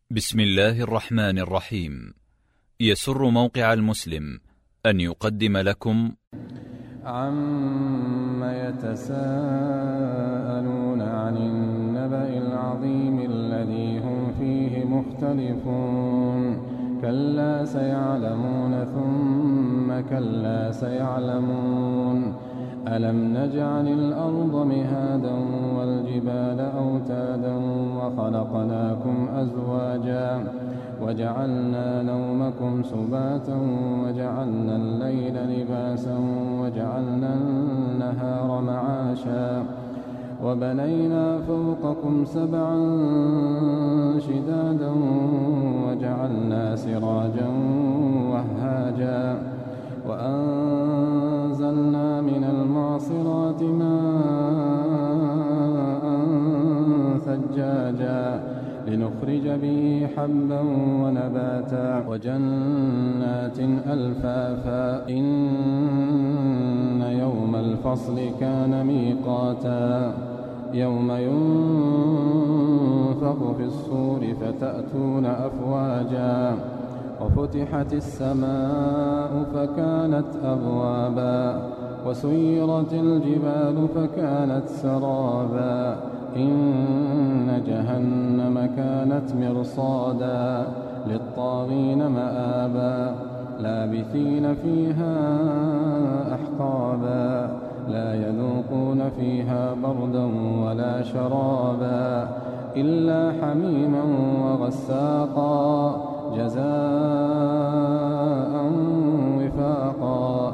بسم الله الرحمن الرحيم. يسر موقع المسلم أن يقدم لكم عما يتساءلون عن النبأ العظيم الذي هم فيه مختلفون كلا سيعلمون ثم كلا سيعلمون ألم نجعل الأرض مهادا والجبال أوتادا وخلقناكم أزواجا وجعلنا نومكم سباتا وجعلنا الليل لباسا وجعلنا النهار معاشا وبنينا فوقكم سبعا شدادا وجعلنا سراجا وهاجا وأنزلنا من المعصرات ماء ثجاجا لنخرج به حبا ونباتا وجنات ألفافا إن يوم الفصل كان ميقاتا يوم ينفخ في الصور فتأتون أفواجا وفتحت السماء فكانت أبوابا وسيرت الجبال فكانت سرابا إن جهنم كانت مرصادا للطاغين مآبا لابثين فيها أحقابا لا يذوقون فيها بردا ولا شرابا إلا حميما وغساقا جزاء وفاقا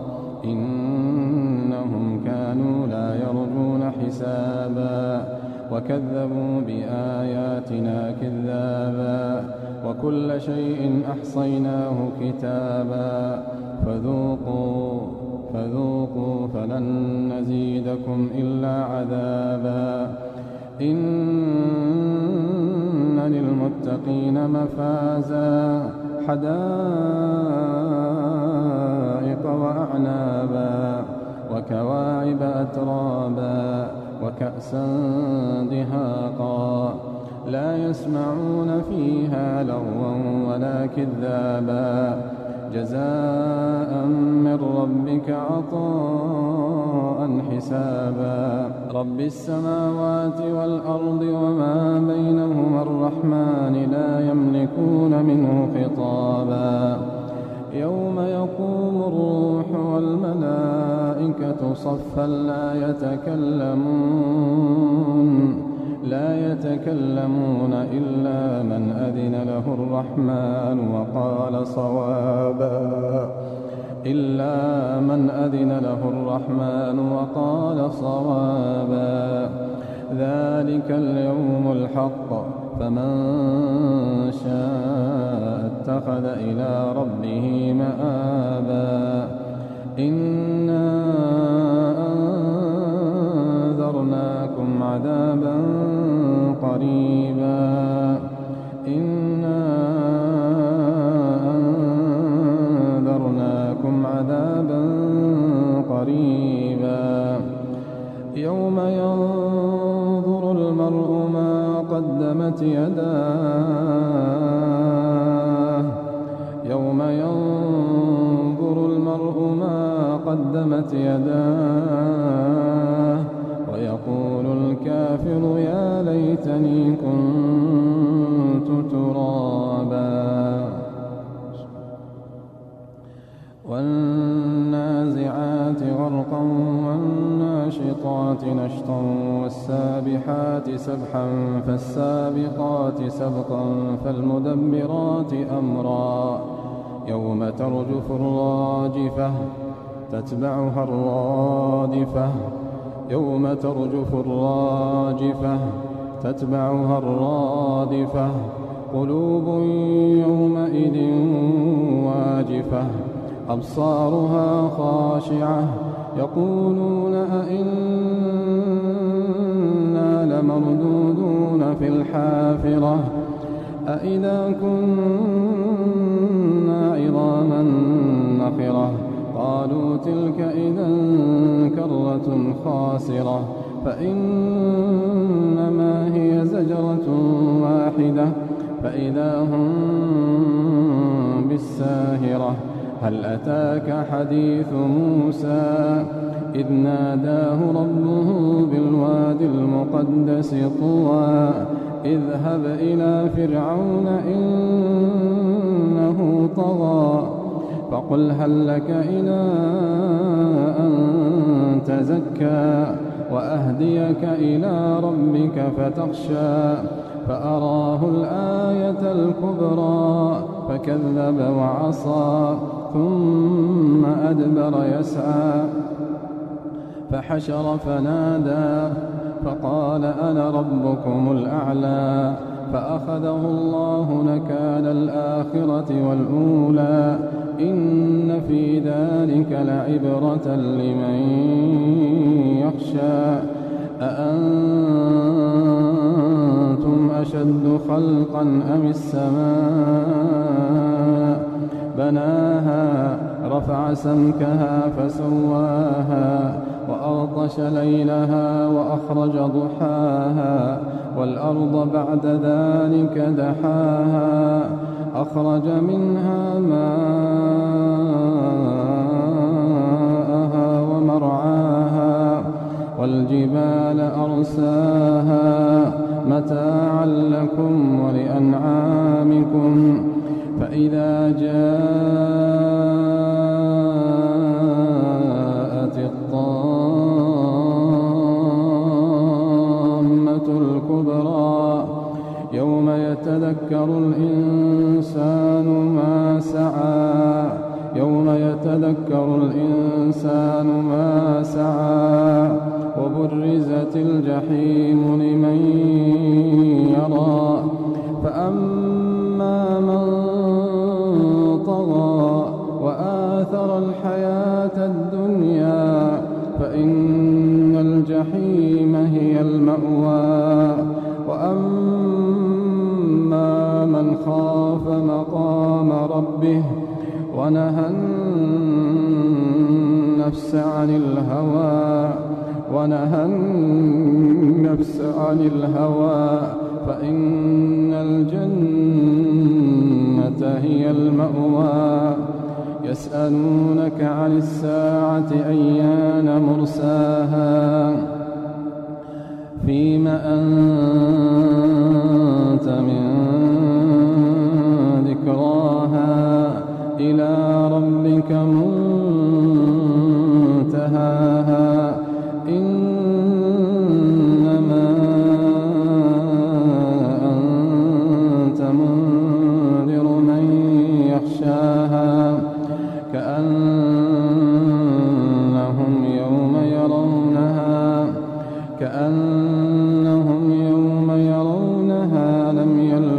إنهم كانوا لا يرجون حسابا وكذبوا بآياتنا كذابا وكل شيء أحصيناه كتابا فذوقوا فلن نزيدكم إلا عذابا إن للمتقين مفازا حدائق وأعنابا وكواعب أترابا وكأسا دهاقا لا يسمعون فيها لغوا ولا كذابا جزاء من ربك عطاء حسابا رب السماوات والأرض وما بينهما الرحمن لا يملكون منه خطابا يوم يقوم الروح والملائكة صفا لا يتكلمون إلا من أذن له الرحمن وقال صوابا ذلك اليوم الحق فمن شاء اتخذ إلى ربه مآبا إنا أنذرناكم عذابا قريبا يوم ينظر المرء ما قدمت يداه ويقول الكافر يا ليتني كنت ترابا والنازعات غرقا والناشطات نشطا والسابحات سبحا فالسابقات سبقا فالمدبرات أمرا يوم ترجف الراجفة تتبعها الرادفة قلوب يومئذ واجفة أبصارها خاشعة يقولون أئنا لمردودون في الحافرة أئذا كنا عظاما نخرة قالوا تلك إذا كرة خاسرة فإنما هي زجرة واحدة فإذا هم بالساهرة. هل أتاك حديث موسى إذ ناداه ربه بالواد المقدس طوى اذهب إلى فرعون إنه طغى فقل هل لك إلى أن تزكى وأهديك إلى ربك فتخشى فأراه الآية الكبرى فكذب وعصى ثم أدبر يسعى فحشر فنادى فقال أنا ربكم الأعلى فأخذه الله نكال الآخرة والأولى إن في ذلك لعبرة لمن يخشى أأنتم أشد خلقا أم السماء بناها رفع سمكها فسواها وأغطش ليلها وأخرج ضحاها والأرض بعد ذلك دحاها أخرج منها ماءها ومرعاها والجبال أرساها متاعا لكم ولأنعامكم فإذا جاءت الطامة الكبرى يوم يتذكر الإنسان ما سعى وبرزت الجحيم لمن يرى فأما من طغى وآثر الحياة الدنيا فإن الجحيم هي المأوى وأما من خاف مقام ربه ونهى النفس عن الهوى فإن الجنة هي المأوى يسألونك عن الساعة أيان مرساها فيم أنت من ذكراها إلى ربك منتهاها إنما أنت منذر من يخشاها كأنهم يوم يرونها لم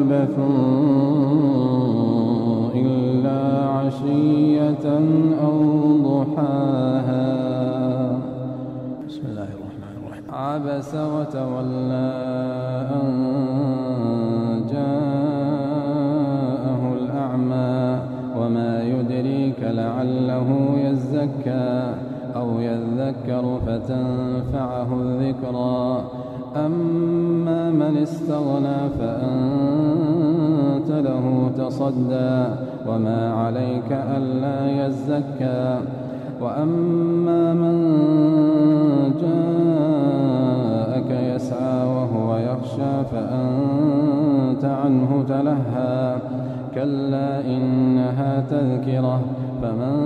يلبثوا إلا عشية أو ضحاها. بسم الله الرحمن الرحيم. عبس وتولى أن جاءه الأعمى وما يدريك لعله يزكى أو يذكر فتنفعه الذكرى أما من استغنى فأنت له تصدى وما عليك ألا يزكى وأما من جاءك يسعى وهو يخشى فأنت عنه تلهى كلا إنها تذكرة فمن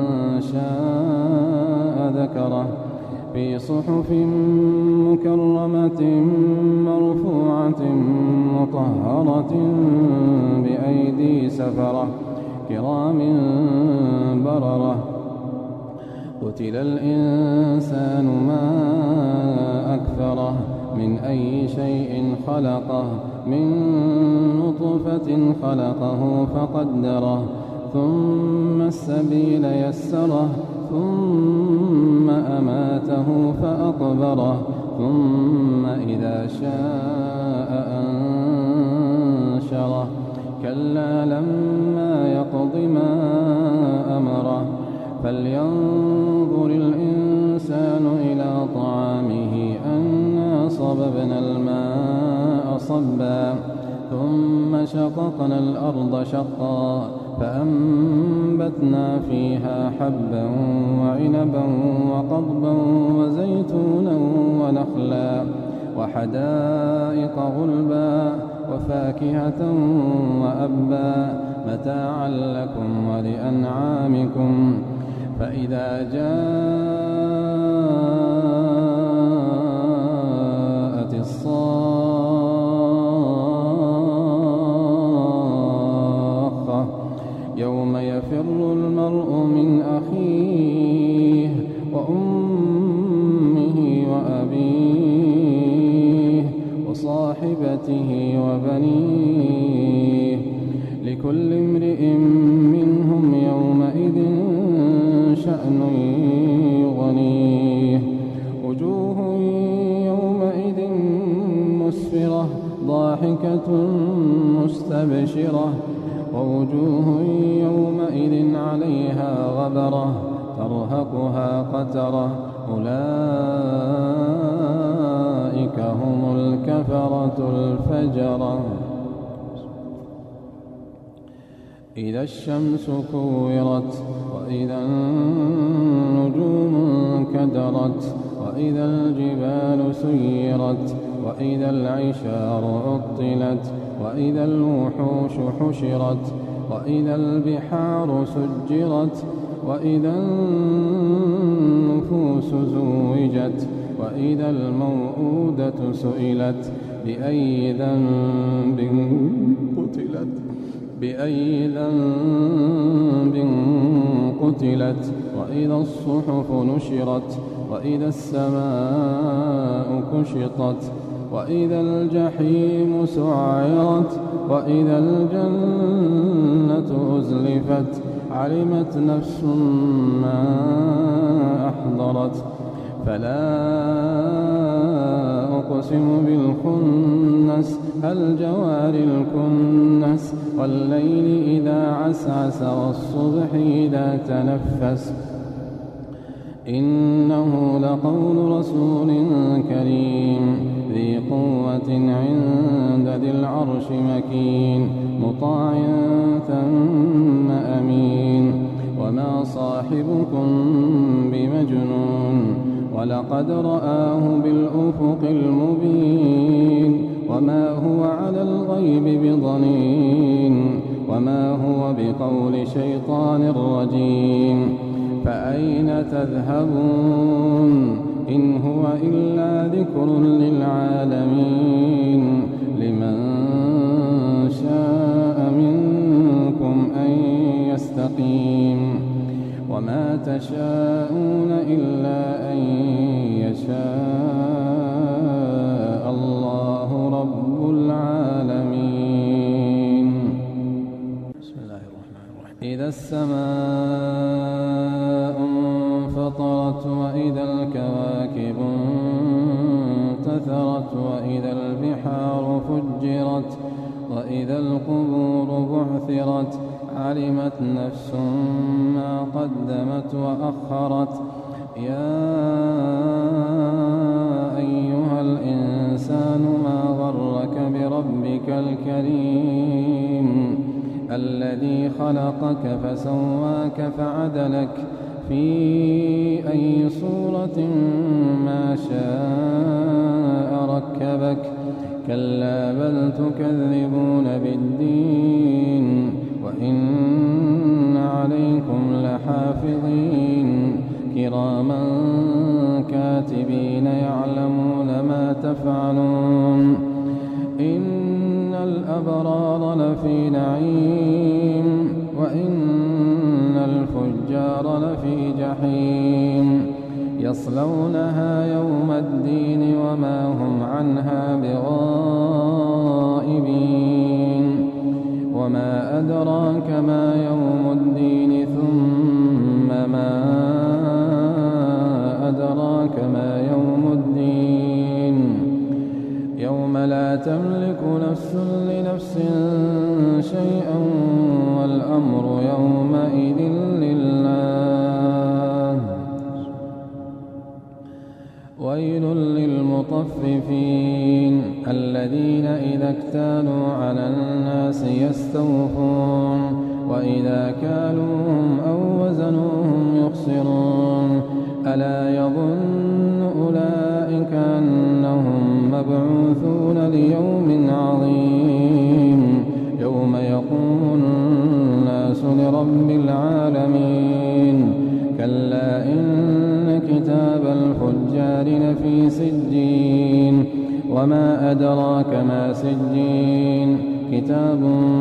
شاء ذكره في صحف مكرمة مرفوعة مطهرة بأيدي سفرة كرام بررة قتل الإنسان ما أكفره من أي شيء خلقه من نطفة خلقه فقدره ثم السبيل يسره ثم أماته فأقبره ثم إذا شاء أنشره كلا لما يقض ما أمره فلينظر الإنسان إلى طعامه أنا صببنا الماء صبا ثم شققنا الأرض شقا فأنبتنا فيها حبا وعنبا وقضبا وزيتونا ونخلا وحدائق غلبا وفاكهة وأبا متاعا لكم ولأنعامكم فإذا جاءت الصاخة يوم يفر المرء من أخيه وأمه وأبيه وصاحبته وبنيه لكل امرئ منهم يومئذ شأن يغنيه وجوه يومئذ مسفرة ضاحكة مستبشرة ووجوه يومئذ عليها غبرة ترهقها قترة أولئك هم الكفرة الفجرة إذا الشمس كورت وإذا النجوم انكدرت وإذا الجبال سيرت وإذا العشار عطلت وإذا الوحوش حشرت وإذا البحار سجرت وإذا النفوس زوجت وإذا الموءودة سئلت بأي ذنب قتلت وإذا الصحف نشرت وإذا السماء كشطت وإذا الجحيم سعرت وإذا الجنة أزلفت علمت نفس ما أحضرت فلا أقسم بالخنس الجوار الكنس والليل إذا عسعس والصبح إذا تنفس إنه لقول رسول كريم ذي قوة عند ذي العرش مكين مطاع ثم أمين وما صاحبكم بمجنون ولقد رآه بالأفق المبين وما هو على الغيب بضنين وما هو بقول شيطان رجيم فأين تذهبون إن هو إلا ذكر للعالمين لمن شاء منكم أن يستقيم وما تشاءون إلا أن يشاء الله رب العالمين. بسم الله الرحمن الرحيم. إذا السماء انفطرت وإذا الكواكب انتثرت وإذا البحار فجرت وإذا القبور بعثرت علمت نفس ما قدمت وأخرت يا أيها الإنسان ما غرك بربك الكريم الذي خلقك فسواك فعدلك في أي صورة ما شاء ركبك كلا بل تكذبون بالدين وإن عليكم لحافظين كراما كاتبين يعلمون ما تفعلون إن الأبرار لفي نعيم وإن الفجار لفي جحيم يصلونها يوم الدين وما هم عنها بغائبين وما أدراك ما يوم الدين ثم ما أدراك ما يوم الدين يوم لا تملك نفس لنفس شيئا والأمر يومئذ لله ويل للمطففين الذين إذا اكتالوا على الناس يستوفون وإذا كالوهم أو وزنوهم يخسرون ألا يظن أولئك أنهم مبعوثون ليوم عظيم يوم يقوم الناس لرب العالمين كلا إن كتاب الفجار لفي سجين وما أدراك ما سجين كتاب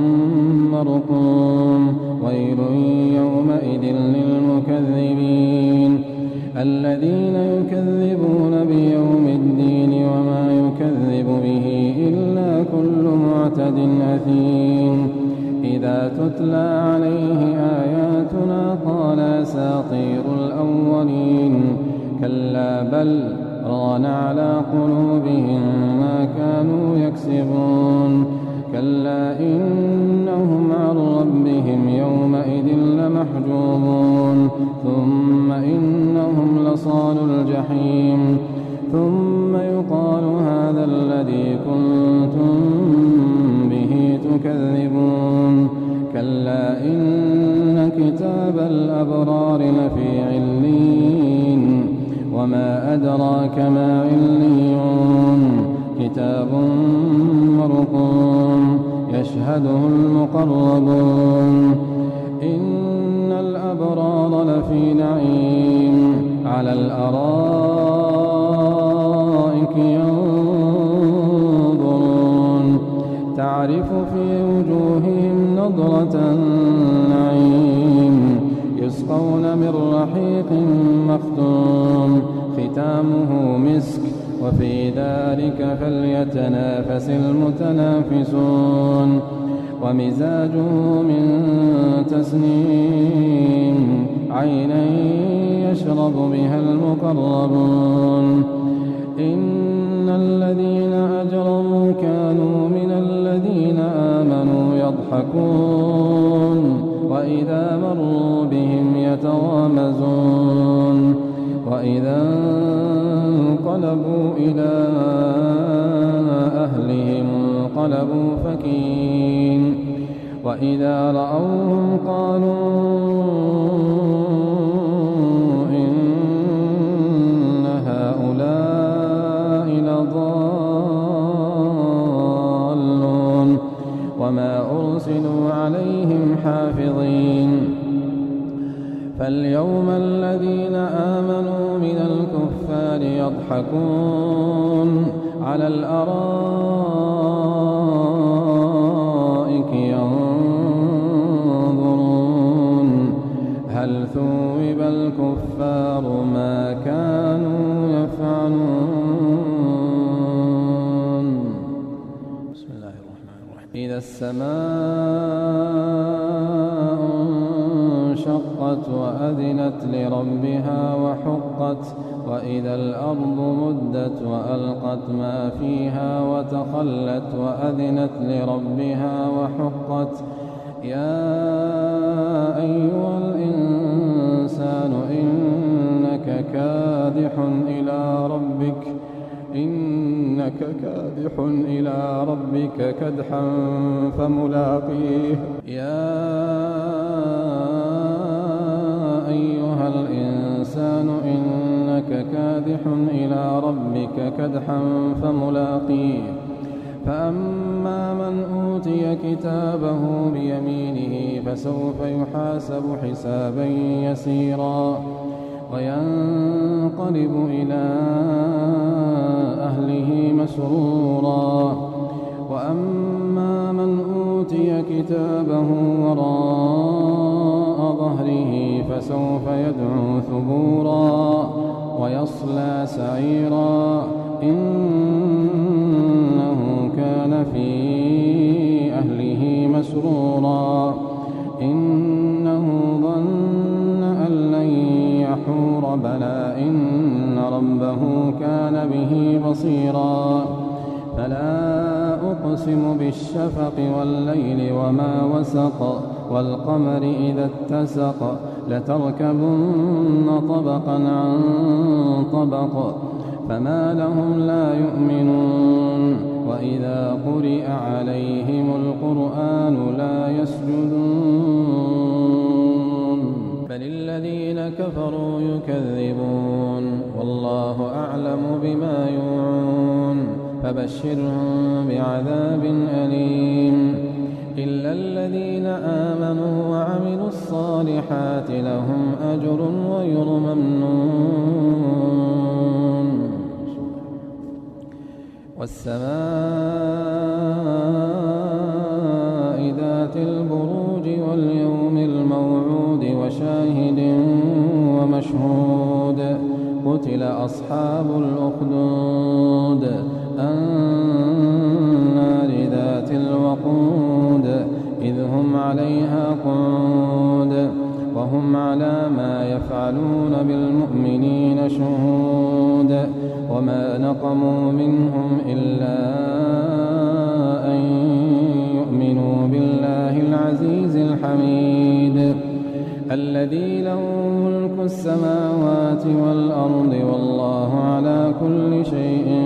مرقوم ويل يومئذ للمكذبين الذين يكذبون بيوم الدين وما يكذب به إلا كل معتد أثيم إذا تتلى عليه آياتنا قال أساطير الأولين كلا بل ران على قلوبهم ما كانوا يكسبون كلا إنهم عن ربهم يومئذ لمحجوبون ثم إنهم لصال الجحيم ثم يقال هذا الذي كنتم به تكذبون كلا إن كتاب الأبرار لفي علين وما أدراك ما عليون كتاب مرقوم يشهده المقربون إن الأبرار لفي نعيم على الأرائك ينظرون تعرف في وجوههم نضرة النعيم يسقون من رحيق مختوم ختامه مسك وفي ذلك فليتنافس المتنافسون ومزاجه من تسنيم عينا يشرب بها المقربون إن الذين أجرموا كانوا من الذين آمنوا يضحكون وإذا مروا بهم يتغامزون وإذا انقلبوا إلى أهلهم انقلبوا فكين وإذا رأوهم قالوا إن هؤلاء لضالون وما أرسلوا عليهم حافظين فاليوم الذين آمنوا من الكفار يضحكون على الأرائك ينظرون هل ثوب الكفار ما كانوا يفعلون بسم الله الرحمن الرحيم إذا السماء انشقت وأذنت لربها وحقت وإذا الأرض مدت وألقت ما فيها وتخلت وأذنت لربها وحقت يا أيها الإنسان إنك كادح إلى ربك كدحا فملاقيه يا أيها الإنسان إنك كادح إلى ربك كدحا فملاقيه فأما من أوتي كتابه بيمينه فسوف يحاسب حسابا يسيرا وينقلب إلى أهله مسرورا وأما من أوتي كتابه وراء ظهره فسوف يدعو ثبورا ويصلى سعيرا إنه كان في أهله مسرورا إنه ظن أن لن يحور بلى إن ربه كان به بصيرا فلا أقسم بالشفق والليل وما وسق والقمر إذا اتسق لتركبن طبقا عن طبق فما لهم لا يؤمنون وإذا قرئ عليهم القرآن لا يسجدون بل الذين كفروا يكذبون والله أعلم بما يوعون فبشرهم بعذاب أليم إلا الذين آمنوا وعملوا الصالحات لهم أجر غير ممنون والسماء ذات البروج واليوم الموعود وشاهد ومشهود قتل أصحاب الأخدود النار ذات الوقود إذ هم عليها قعود وهم على ما يفعلون بالمؤمنين شهود وما نقموا منهم إلا أن يؤمنوا بالله العزيز الحميد الذي له ملك السماوات والأرض والله على كل شيء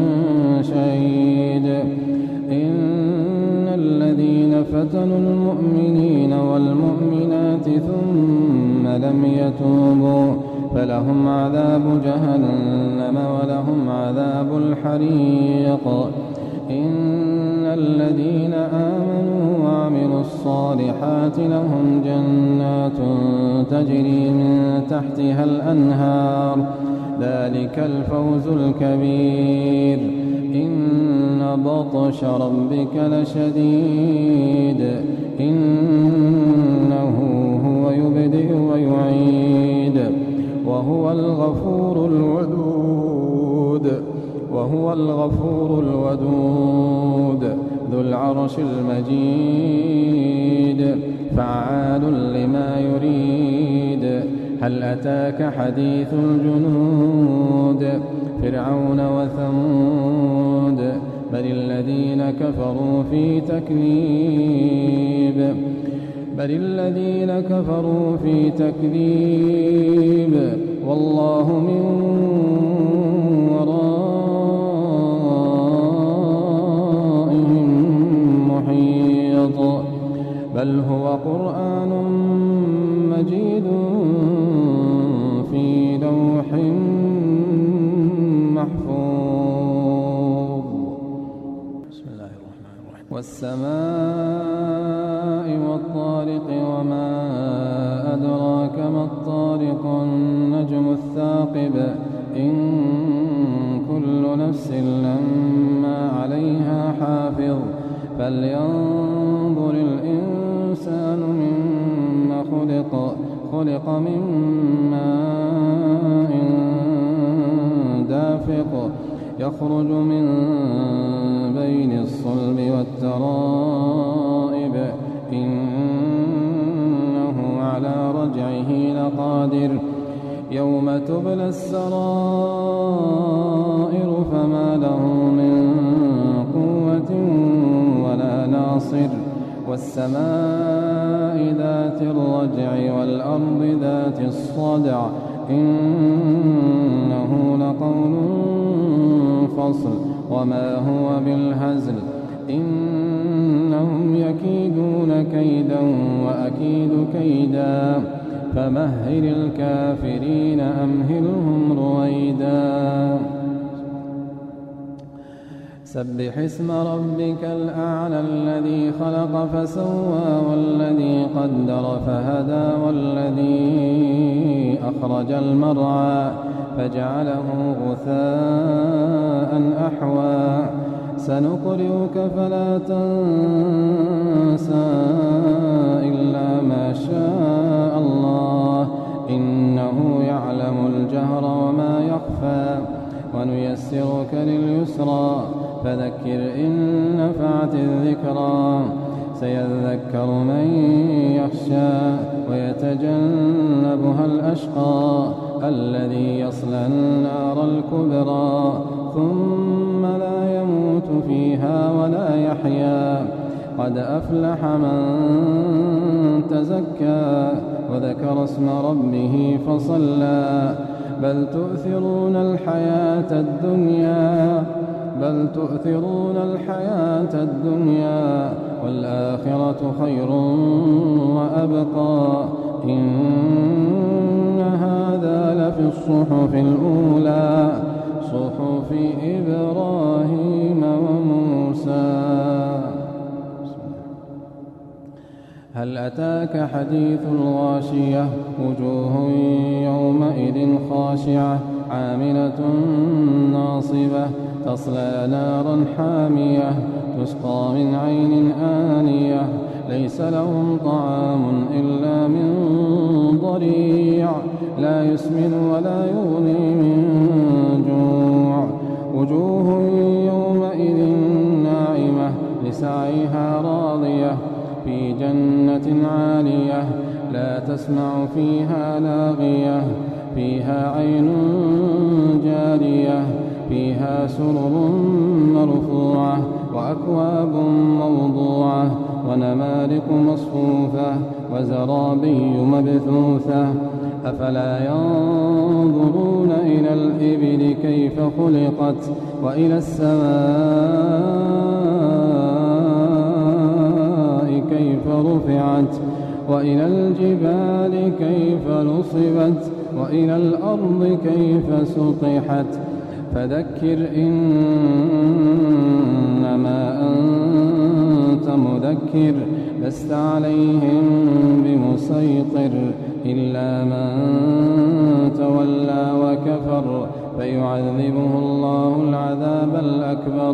شهيد إن الذين فتنوا المؤمنين والمؤمنات ثم لم يتوبوا فلهم عذاب جهنم ولهم عذاب الحريق إن الذين آمنوا وعملوا الصالحات لهم جنات تجري من تحتها الأنهار ذلك الفوز الكبير إن بطش ربك لشديد إنه هو يبدئ ويعيد وهو الغفور الودود ذو العرش المجيد فعال لما يريد هل أتاك حديث الجنود فرعون وثمود بل الذين كفروا في تكذيب والله من ورائهم محيط بل هو قرآن مجيد في لوح محفوظ بسم الله الرحمن الرحيم والسماء والطارق وما أدراك ما الطارق النجم الثاقب إن كل نفس لما عليها حافظ فلينظر الإنسان مما خلق من ماء دافق يخرج من بين الصلب والترائب إنه على رجعه لقادر يوم تبلى السرائر فما له من قوة ولا ناصر والسماء ذات الرجع والأرض ذات الصدع إنه لقول فصل وما هو بالهزل إنهم يكيدون كيدا وأكيد كيدا فمهل الكافرين أمهلهم رويدا سبح اسم ربك الأعلى الذي خلق فسوى والذي قدر فهدى والذي أخرج المرعى فجعله غثاء أحوى سنقرئك فلا تنسى إلا ما شاء الله إنه يعلم الجهر وما يخفى ونيسرك لليسرى فذكر إن نفعت الذكرى سيذكر من يخشى ويتجنبها الأشقى الذي يصلى النار الكبرى ثم لا يموت فيها ولا يحيا قد أفلح من تزكى وذكر اسم ربه فصلى بل تؤثرون الحياة الدنيا بل تؤثرون الحياة الدنيا والآخرة خير وأبقى إن هذا لفي الصحف الأولى صحف إبراهيم وموسى. هل أتاك حديث الغاشية وجوه يومئذ خاشعة عاملة ناصبة تصلى نارا حامية تسقى من عين آنية ليس لهم طعام إلا من ضريع لا يسمن ولا يغني من جوع وجوه يومئذ ناعمة لسعيها راضية في جنة عالية لا تسمع فيها لاغية فيها عين جارية فيها سرر مرفوعة وأكواب موضوعة ونمارق مصفوفة وزرابي مبثوثة أفلا ينظرون إلى الإبل كيف خلقت وإلى السماء كيف رفعت وإلى الجبال كيف نصبت وإلى الأرض كيف سطحت فذكر إنما أنت مذكر لست عليهم بمسيطر إلا من تولى وكفر فيعذبه الله العذاب الأكبر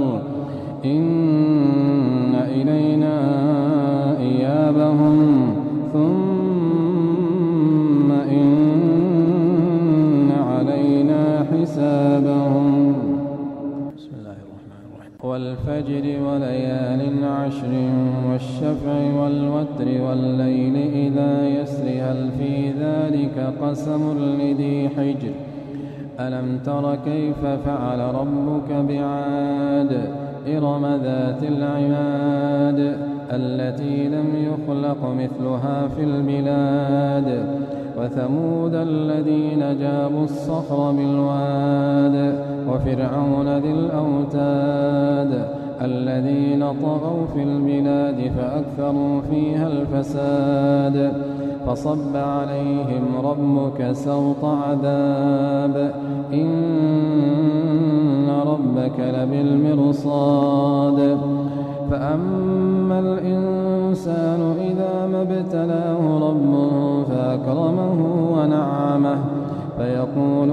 إن إلينا إيابهم ثم إن علينا حسابهم. بسم الله الرحمن الرحيم. والفجر وليال عشر والشفع والوتر والليل إذا يسر هل في ذلك قسم لذي حجر ألم تر كيف فعل ربك بعاد إرم ذات العماد التي لم يخلق مثلها في البلاد وثمود الذين جابوا الصخر بالواد وفرعون ذي الأوتاد الذين طغوا في البلاد فأكثروا فيها الفساد فصب عليهم ربك سوط عذاب إن ربك لبالمرصاد فأما الإنسان إذا ما ابتلاه ربه فأكرمه ونعمه فيقول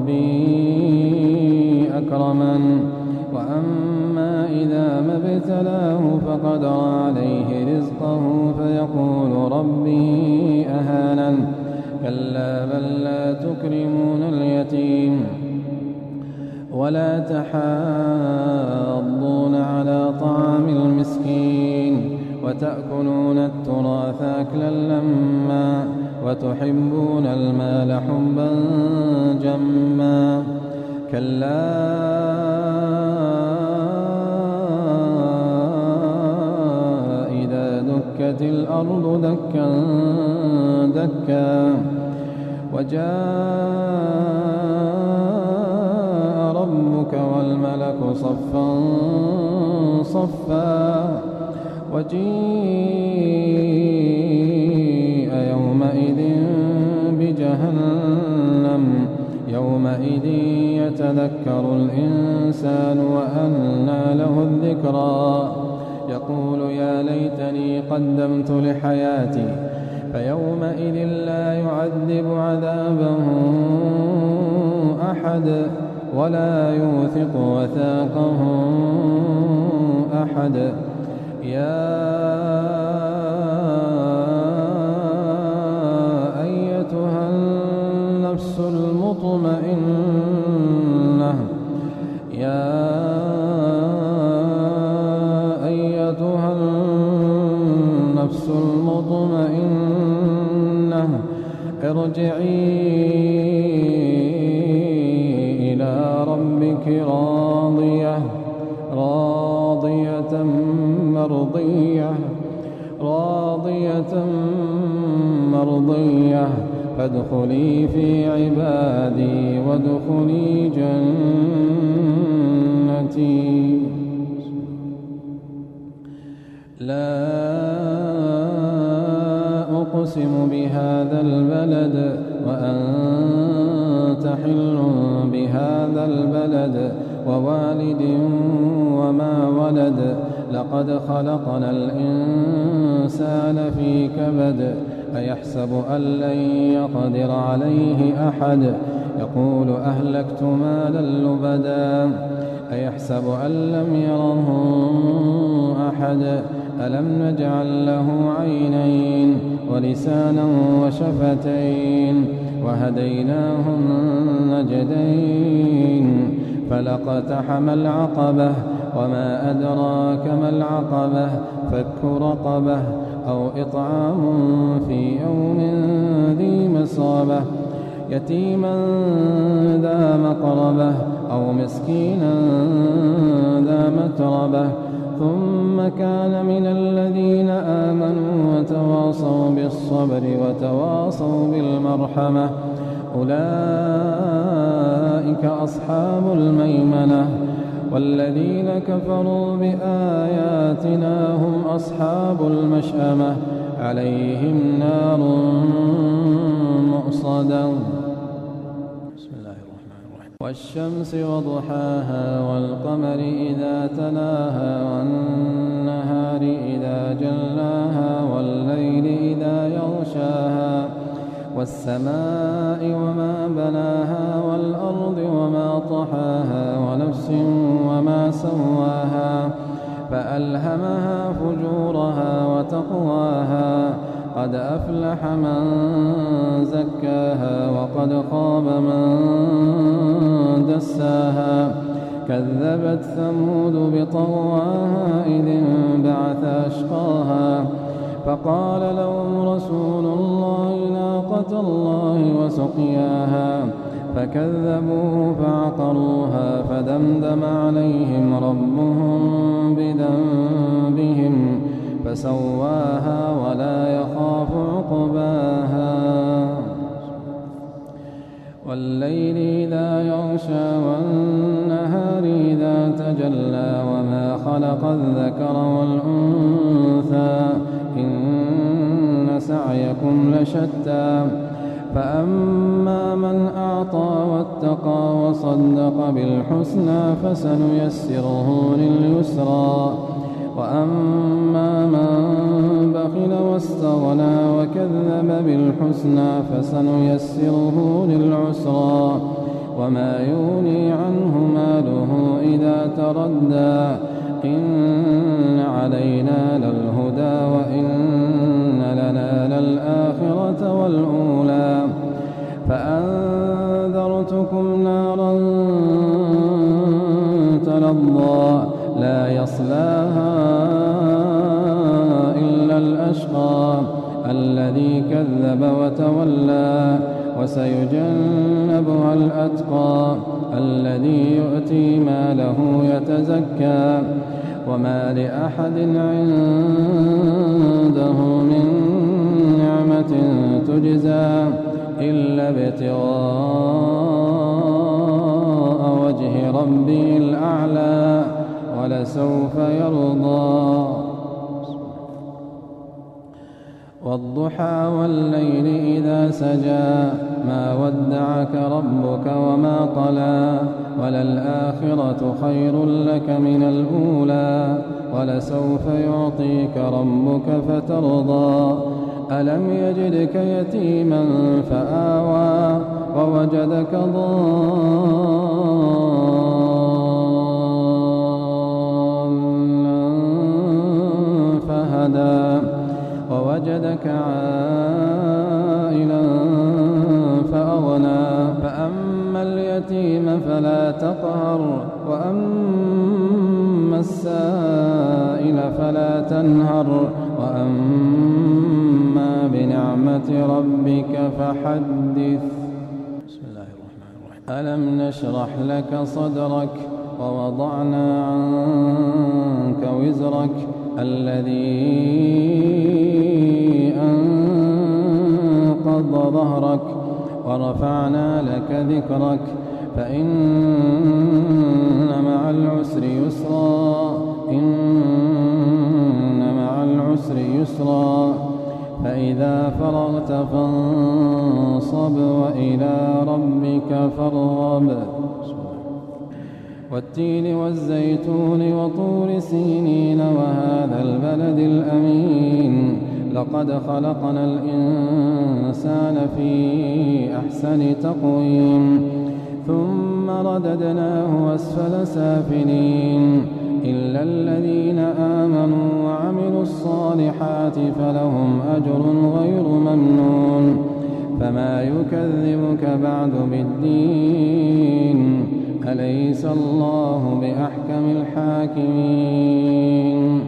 ربي أكرمن وأما إذا ما ابتلاه فقدر عليه رزقه فيقول ربي أهانن كلا بل لا تكرمون اليتيم ولا تحاضون على طعام المسكين وتأكلون التراث أكلا لما وتحبون المال حبا جما كلا إذا دكت الأرض دكا دكا وجاء ربك والملك صفا صفا وجيء يومئذ بجهنم يومئذ يتذكر الإنسان وأنى له الذكرى يقول يا ليتني قدمت لحياتي فيومئذ لا يعذب عذابه أحد ولا يوثق وثاقه أحد يا أيتها النفس المطمئنة يا أيتها النفس المطمئنة ارجعي إلى ربك راضية مرضية فادخلي في عبادي وادخلي جنتي يتيم. لا أقسم بهذا البلد وأنت حل بهذا البلد ووالد وما ولد لقد خلقنا الإنسان في كبد أيحسب أن لن يقدر عليه أحد يقول أهلكت مالا لبدا أيحسب أن لم يره أحد ألم نجعل له عينين ولسانا وشفتين وهديناه النجدين فلاقتحم العقبة وما أدراك ما العقبة فك رقبة أو إطعام في يوم ذي مسغبة يتيما ذا مقربة أو مسكينا ذا متربة ثم كان من الذين آمنوا وتواصوا بالصبر وتواصوا بالمرحمة أولئك أصحاب الميمنة والذين كفروا بآياتنا هم أصحاب المشأمة عليهم نار مؤصدة. بسم الله الرحمن الرحيم. والشمس وضحاها والقمر إذا تلاها والنهار إذا جلاها والليل إذا يغشاها والسماء وما بناها والأرض وما طحاها ونفس وما سواها فألهمها فجورها وتقواها قد أفلح من زكاها وقد خاب من دساها كذبت ثمود بطغواها إذ انبعث أشقاها فقال لهم رسول الله ناقة الله وسقياها فكذبوه فعقروها فدمدم عليهم ربهم بذنبهم فسواها ولا يخاف عقباها والليل إذا يغشى والنهار إذا تجلى وما خلق الذكر والأنثى إن سعيكم لشتى فأما من أعطى واتقى وصدق بالحسنى فسنيسره لليسرى وأما من بخل واستغنى وكذب بالحسنى فسنيسره للعسرى وما يغني عنه ماله إذا تردى إن علينا للهدى وإن لنا للآخرة والأولى فأنذرتكم نارا تلظى لا يصلاها إلا الأشقى الذي كذب وتولى وسيجنبها الأتقى الذي يؤتي ماله يتزكى وما لأحد عنده من نعمة تجزى إلا ابتغاء وجه ربه الأعلى ولسوف يرضى والضحى والليل إذا سجى ما ودعك ربك وما قلى وللآخرة خير لك من الأولى ولسوف يعطيك ربك فترضى ألم يجدك يتيما فآوى ووجدك ضالا فهدى ووجدك عائلا فأغنى فأما اليتيم فلا تقهر وأما السائل فلا تنهر وأما بنعمة ربك فحدث. بسم الله الرحمن الرحيم. ألم نشرح لك صدرك ووضعنا عنك وزرك الذي أنقض ظهرك ورفعنا لك ذكرك فإن مع العسر يسرا إن مع العسر يسرا فإذا فرغت فانصب وإلى ربك فارغب والتين والزيتون وطور سينين وهذا البلد الأمين لقد خلقنا الإنسان في أحسن تقويم ثم رددناه أسفل سافلين إلا الذين آمنوا وعملوا الصالحات فلهم أجر غير ممنون فما يكذبك بعد بالدين أليس الله بأحكم الحاكمين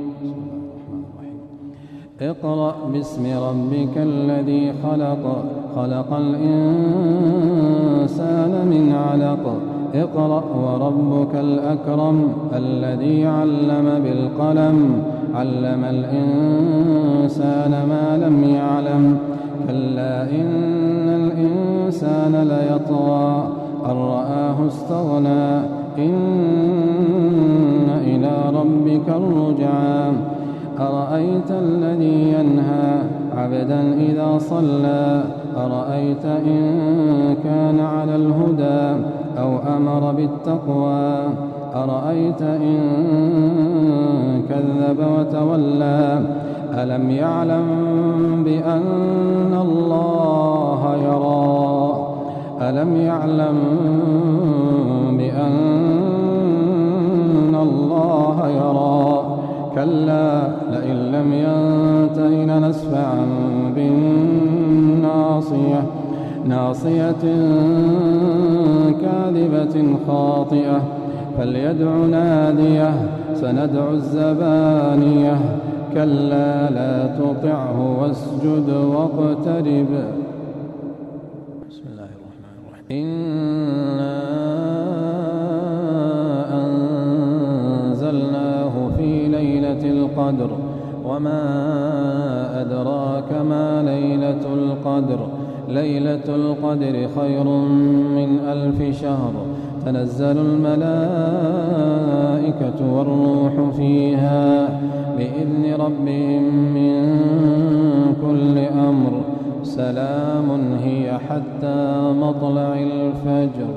اقرأ باسم ربك الذي خلق خلق الإنسان من علق اقرأ وربك الأكرم الذي علم بالقلم علم الإنسان ما لم يعلم كلا إن الإنسان ليطغى أن رآه استغنى إن إلى ربك الرجعى أرأيت الذي ينهى عبدا إذا صلى أرأيت إن كان على الهدى أو أمر بالتقوى أرأيت إن كذب وتولى ألم يعلم بأن الله يرى ألم يعلم بأن الله يرى كلا لئن لم ينته لنسفعا بالناصية ناصية كاذبة خاطئة فليدع ناديه سندع الزبانية كلا لا تطعه واسجد واقترب بسم الله الرحمن الرحيم إنا أنزلناه في ليلة القدر وما أدراك ما ليلة القدر ليلة القدر خير من 1000 شهر تنزل الملائكة والروح فيها بإذن ربهم من كل أمر سلام هي حتى مطلع الفجر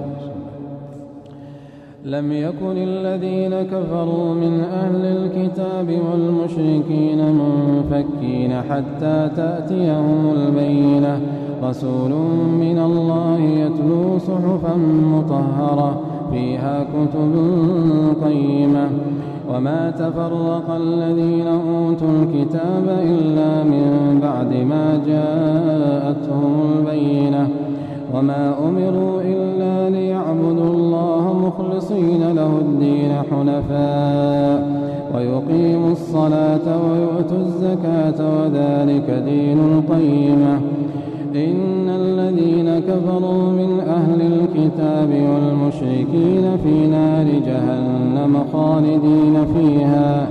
لم يكن الذين كفروا من أهل الكتاب والمشركين منفكين حتى تأتيهم البينة رسول من الله يتلو صحفا مطهرة فيها كتب قيمة وما تفرق الذين أوتوا الكتاب إلا من بعد ما جاءتهم البينة وما أمروا إلا ليعبدوا الله مخلصين له الدين حنفاء ويقيموا الصلاة ويؤتوا الزكاة وذلك دين القيمة إن الذين كفروا من أهل الكتاب والمشركين في نار جهنم خالدين فيها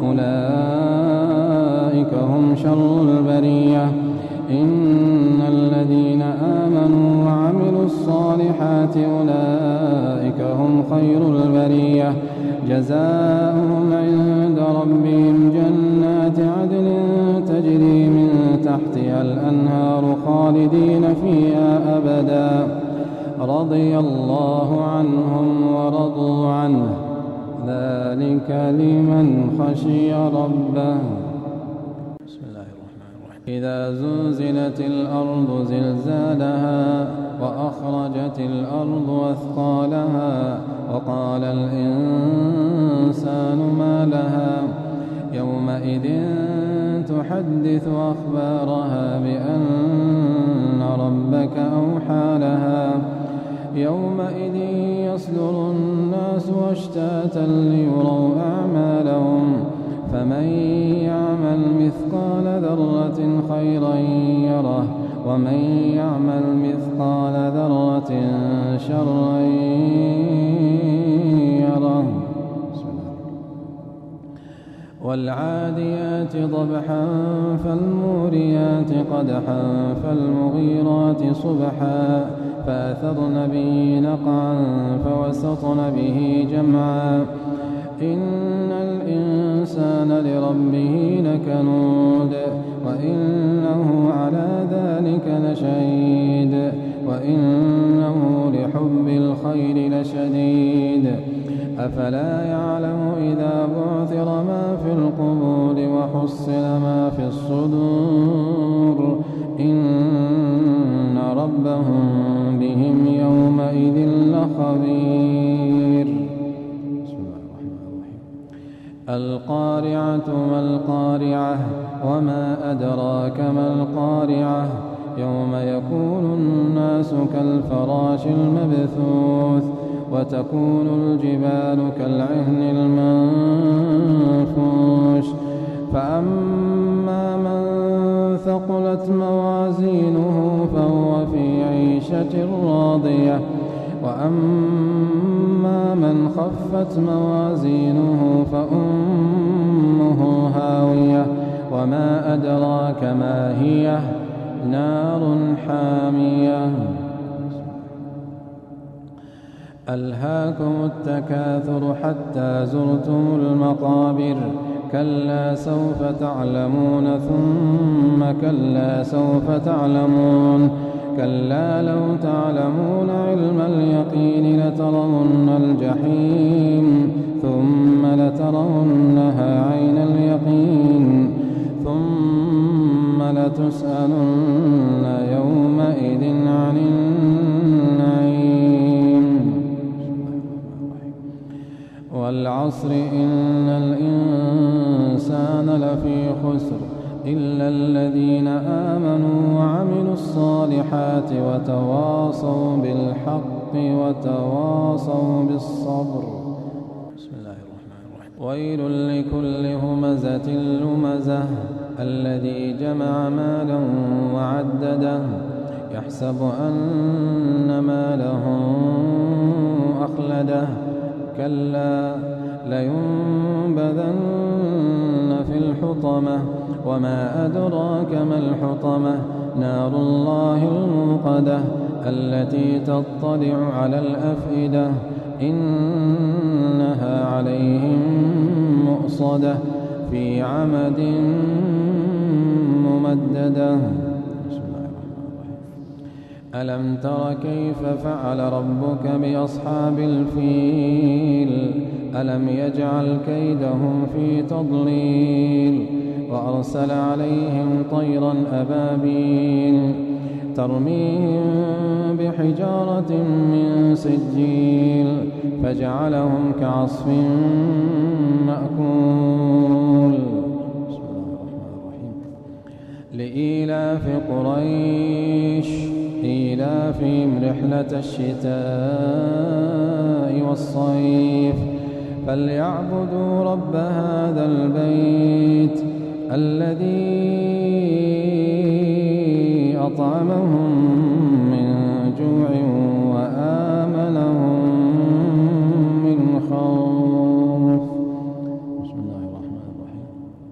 أولئك هم شر البرية إن الذين آمنوا وعملوا الصالحات أولئك هم خير البرية جزاؤهم عند ربهم جنات عدن تجري من تحتها الأنهار خالدين فيها أبدا رضي الله عنهم ورضوا عنه ذلك لمن خشي ربه بسم الله الرحمن الرحيم إذا زلزلت الأرض زلزالها وأخرجت الأرض أثقالها وقال الإنسان ما لها يومئذ تحدث أخبارها بأن ربك أوحى لها يومئذ يصدر الناس أشتاتا ليروا أعمالهم فمن يعمل مثقال ذرة خيرا يره ومن يعمل مثقال ذرة شرا يره والعاديات ضبحا فالموريات قدحا فالمغيرات صبحا فأثرن به نقعا فوسطن به جمعا إن الإنسان لربه لكنود وإنه على ذلك لشهيد وإنه لحب الخير لشديد أفلا يعلم إذا بعثر ما في القبور وحصل ما في الصدور إن ربهم بهم يومئذ لخبير. بسم الله الرحمن الرحيم. القارعة ما القارعة وما أدراك ما القارعة يوم يكون الناس كالفراش المبثوث وتكون الجبال كالعهن المنفوش فأما من ثقلت موازينه فهو في عيشة راضية وأما من خفت موازينه فأمه هاوية وما أدراك ما هي نار حامية. ألهاكم التكاثر حتى زرتم المقابر كلا سوف تعلمون ثم كلا سوف تعلمون كلا لو تعلمون علم اليقين لترون الجحيم ثم لترونها عين اليقين ثم لتسألن يومئذ عن النعيم. والعصر إن الإنسان لفي خسر إلا الذين آمنوا وعملوا الصالحات وتواصوا بالحق وتواصوا بالصبر. بسم الله الرحمن الرحيم. ويل لكل همزة لمزة الذي جمع مالا وعدده يحسب أن ماله أخلده كلا لينبذن في الحطمة وما أدراك ما الحطمة نار الله الموقدة التي تطلع على الأفئدة إنها عليهم مؤصدة في عمد ممددة. ألم تر كيف فعل ربك بأصحاب الفيل ألم يجعل كيدهم في تضليل وأرسل عليهم طيرا أبابيل ترميهم بحجارة من سجيل فجعلهم كعصف مأكول. بسم الله الرحمن الرحيم. لإيلاف قريش إيلافهم رحلة الشتاء والصيف فليعبدوا رب هذا البيت الذي أطعمهم من جوع وآمنهم من خوف. بسم الله الرحمن الرحيم.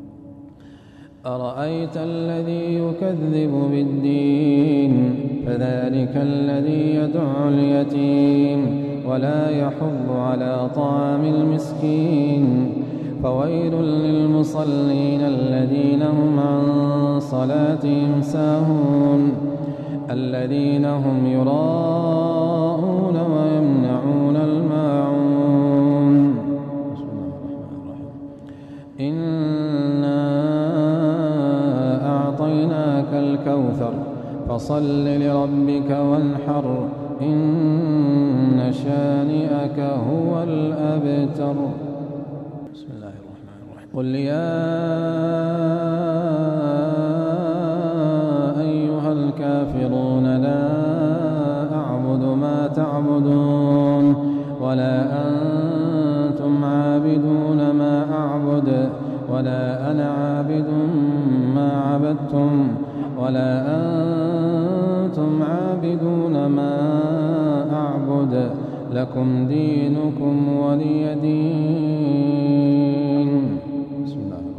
أرأيت الذي يكذب بالدين فذلك الذي يدع اليتيم ولا يحض على طعام المسكين فويل للمصلين الذين هم عن صلاتهم ساهون الذين هم يراءون ويمنعون الماعون. بسم الله الرحمن الرحيم. إنا أعطيناك الكوثر فصل لربك وانحر إن شانئك هو الأبتر. بسم الله الرحمن الرحيم. قل يا أيها الكافرون لا أعبد ما تعبدون ولا أنتم عابدون ما أعبد ولا أنا عابد ما عبدتم ولا أنتم عابدون ما أعبد لكم دينكم ولي دين. بسم الله.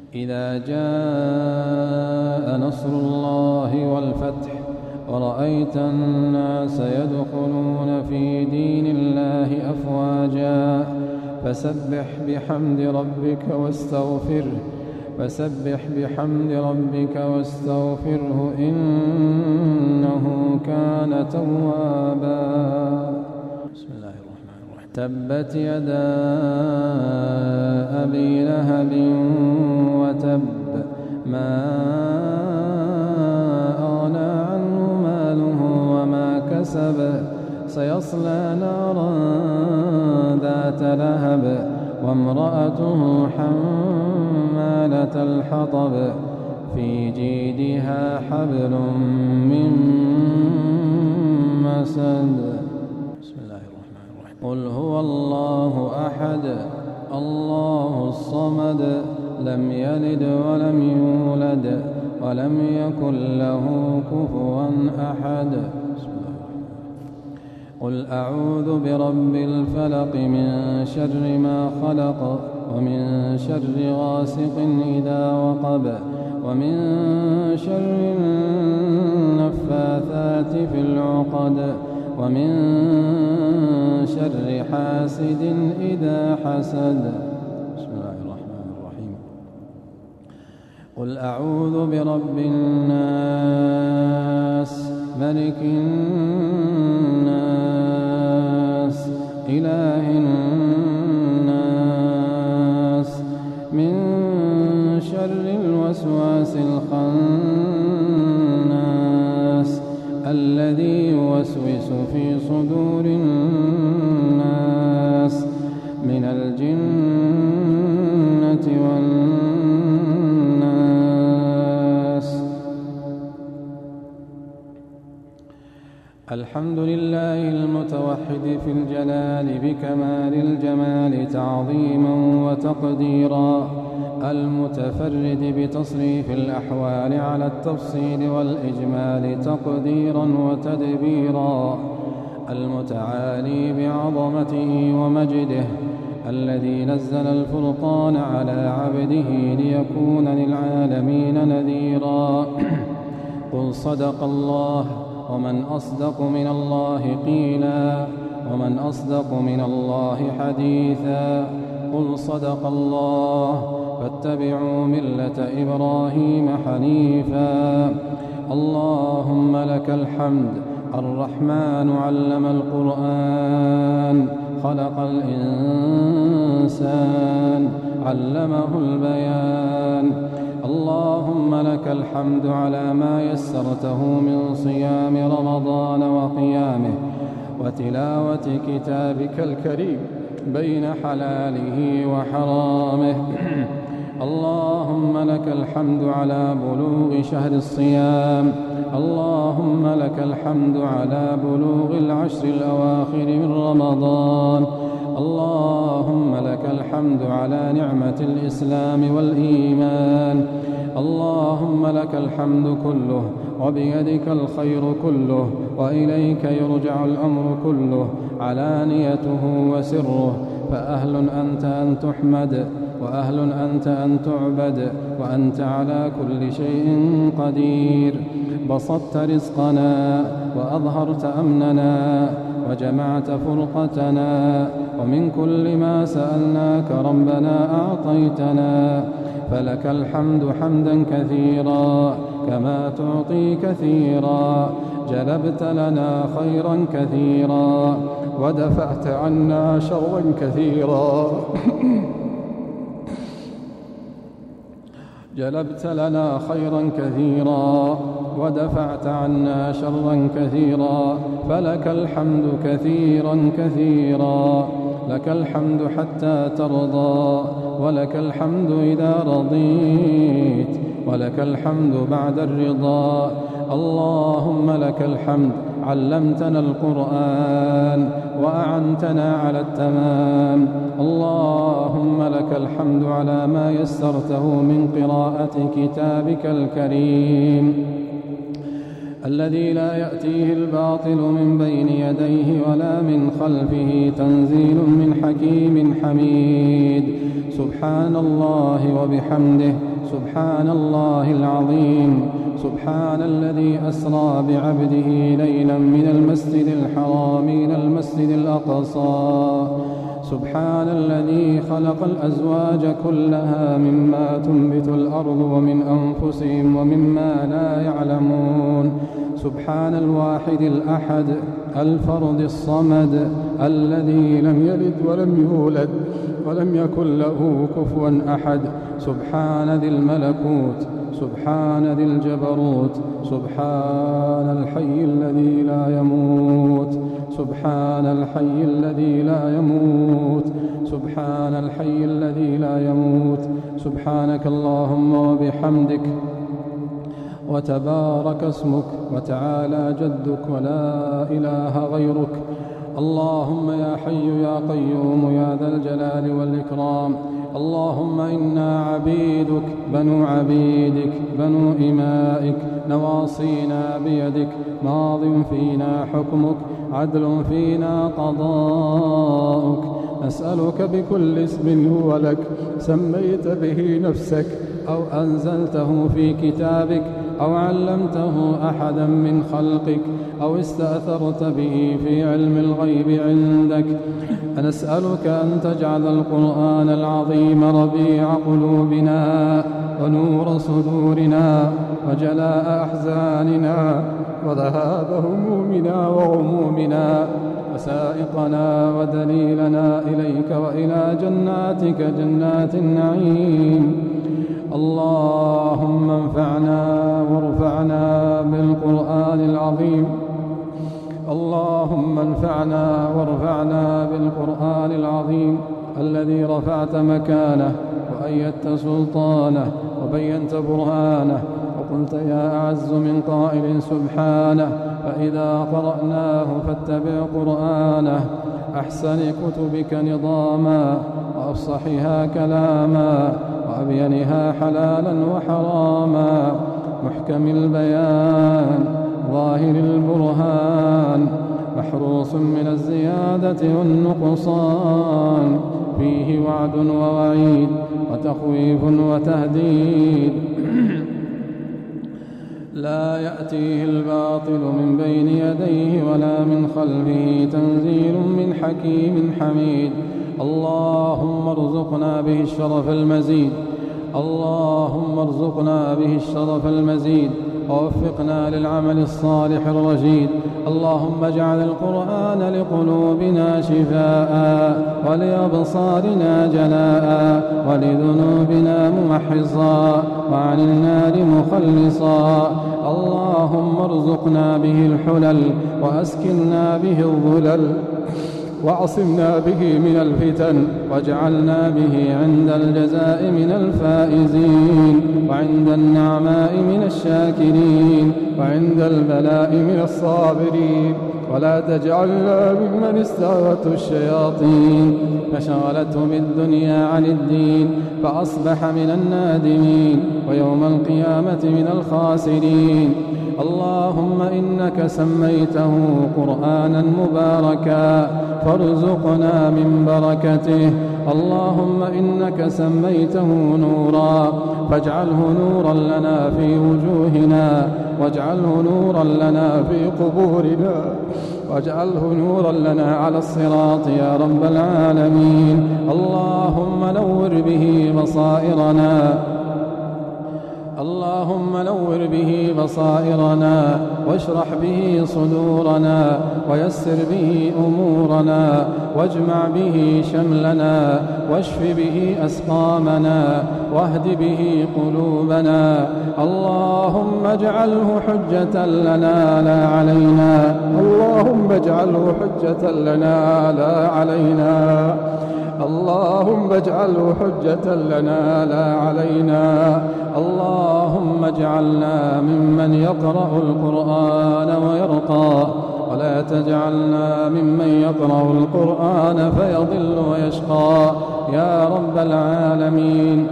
إذا جاء نصر الله والفتح ورأيت الناس يدخلون في دين الله أفواجا فسبح بحمد ربك واستغفره إنه كان توابا. بسم الله الرحمن الرحيم. تبت يدا أبي لهب وتب ما أغنى عنه ماله وما كسب سيصلى نارا ذات لهب وامرأته حمالة الحطب في جيدها حبل من مسد. بسم الله الرحمن الرحيم. قل هو الله أحد الله الصمد لم يلد ولم يولد ولم يكن له كفوا أحد. قل أعوذ برب الفلق من شر ما خلق ومن شر غاسق إذا وقب ومن شر النفاثات في العقد ومن شر حاسد إذا حسد. بسم الله الرحمن الرحيم. قل أعوذ برب الناس ملك الناس إله الناس من شر الوسواس الخناس الذي يوسوس في صدور الناس من الجنة والناس. الحمد لله المتوحد في الجلال بكمال الجمال تعظيما وتقديرا المتفرد بتصريف الأحوال على التفصيل والإجمال تقديرا وتدبيرا المتعالي بعظمته ومجده الذي نزل الفرقان على عبده ليكون للعالمين نذيرا. قل صدق الله ومن أصدق من الله قيلا ومن أصدق من الله حديثا. قل صدق الله فاتبعوا ملة إبراهيم حنيفا. اللهم لك الحمد الرحمن علم القرآن خلق الإنسان علمه البيان. اللهم لك الحمد على ما يسرته من صيام رمضان وقيامه وتلاوة كتابك الكريم بين حلاله وحرامه. اللهم لك الحمد على بلوغ شهر الصيام. اللهم لك الحمد على بلوغ العشر الأواخر من رمضان. اللهم لك الحمد على نعمة الإسلام والإيمان. اللهم لك الحمد كله وبيدك الخير كله وإليك يرجع الأمر كله علانيته وسره. فأهل أنت أن تحمد وأهل أنت أن تعبد وأنت على كل شيء قدير. بسطت رزقنا وأظهرت أمننا وجمعت فرقتنا ومن كل ما سألناك ربنا أعطيتنا. فلك الحمد حمدا كثيرا كما تعطي كثيرا. جلبت لنا خيرا كثيرا ودفعت عنا شرا كثيرا. جلبت لنا خيرا كثيرا ودفعت عنا شرا كثيرا. فلك الحمد كثيرا كثيرا. لك الحمد حتى ترضى ولك الحمد إذا رضيت ولك الحمد بعد الرضا. اللهم لك الحمد علمتنا القرآن وأعنتنا على التمام. اللهم لك الحمد على ما يسرته من قراءة كتابك الكريم الذي لا يأتيه الباطل من بين يديه ولا من خلفه تنزيل من حكيم حميد. سبحان الله وبحمده سبحان الله العظيم. سبحان الذي أسرى بعبده ليلا من المسجد الحرام إلى المسجد الأقصى. سبحان الذي خلق الأزواج كلها مما تنبت الأرض ومن أنفسهم ومما لا يعلمون. سبحان الواحد الأحد الفرد الصمد الذي لم يلد ولم يولد ولم يكن له كفوا أحد. سبحان ذي الملكوت، سبحان ذي الجبروت، سبحان الحي الذي لا يموت، سبحان الحي الذي لا يموت، سبحان الحي الذي لا يموت. سبحانك اللهم وبحمدك وتبارك اسمك وتعالى جدك ولا إله غيرك. اللهم يا حي يا قيوم يا ذا الجلال والإكرام، اللهم إنا عبيدك بنو عبيدك بنو إمائك، نواصينا بيدك، ماض فينا حكمك، عدل فينا قضاؤك. نسألك بكل اسم هو لك سميت به نفسك أو أنزلته في كتابك أو علمته أحدا من خلقك أو استأثرت به في علم الغيب عندك. نسألك أن تجعل القرآن العظيم ربيع قلوبنا ونور صدورنا وجلاء أحزاننا وذهاب همومنا وغمومنا وسائقنا ودليلنا إليك وإلى جناتك جنات النعيم. اللهم انفعنا وارفعنا بالقرآن العظيم. اللهم انفعنا وارفعنا بالقرآن العظيم الذي رفعت مكانه وأيدت سلطانه وبينت برهانه، وقلت يا أعز من قائل سبحانه فإذا قرأناه فاتبع قرآنه، أحسن كتبك نظاما وأفصحها كلاما وأبينها حلالا وحراما، محكم البيان ظاهر البرهان، محروس من الزيادة والنقصان، فيه وعد ووعيد وتخويف وتهديد. لا يأتيه الباطل من بين يديه ولا من خلفه، تنزيل من حكيم حميد. اللهم ارزقنا به الشرف المزيد، اللهم ارزقنا به الشرف المزيد، ووفقنا للعمل الصالح الرشيد. اللهم اجعل القرآن لقلوبنا شفاء ولأبصارنا جلاء ولذنوبنا ممحصا وعن النار مخلصا. اللهم ارزقنا به الحلل وأسكننا به الظلل وعصمنا به من الفتن، واجعلنا به عند الجزاء من الفائزين، وعند النعماء من الشاكرين، وعند البلاء من الصابرين. ولا تجعلنا ممن استهوته الشياطين فشغلته بالدنيا عن الدين فأصبح من النادمين ويوم القيامة من الخاسرين. اللهم إنك سميته قرآنا مباركا فارزقنا من بركته. اللهم إنك سميته نورا فاجعله نورا لنا في وجوهنا، واجعله نورا لنا في قبورنا، واجعله نورا لنا على الصراط يا رب العالمين. اللهم نور به بصائرنا، اللهم نور به بصائرنا واشرح به صدورنا ويسر به أمورنا واجمع به شملنا واشف به أسقامنا واهد به قلوبنا. اللهم اجعله حجة لنا لا علينا، اللهم اجعله حجة لنا لا علينا، اللهم اجعله حجة لنا لا علينا. اللهم اجعلنا ممن يقرأ القرآن ويرقى، ولا تجعلنا ممن يقرأ القرآن فيضل ويشقى يا رب العالمين.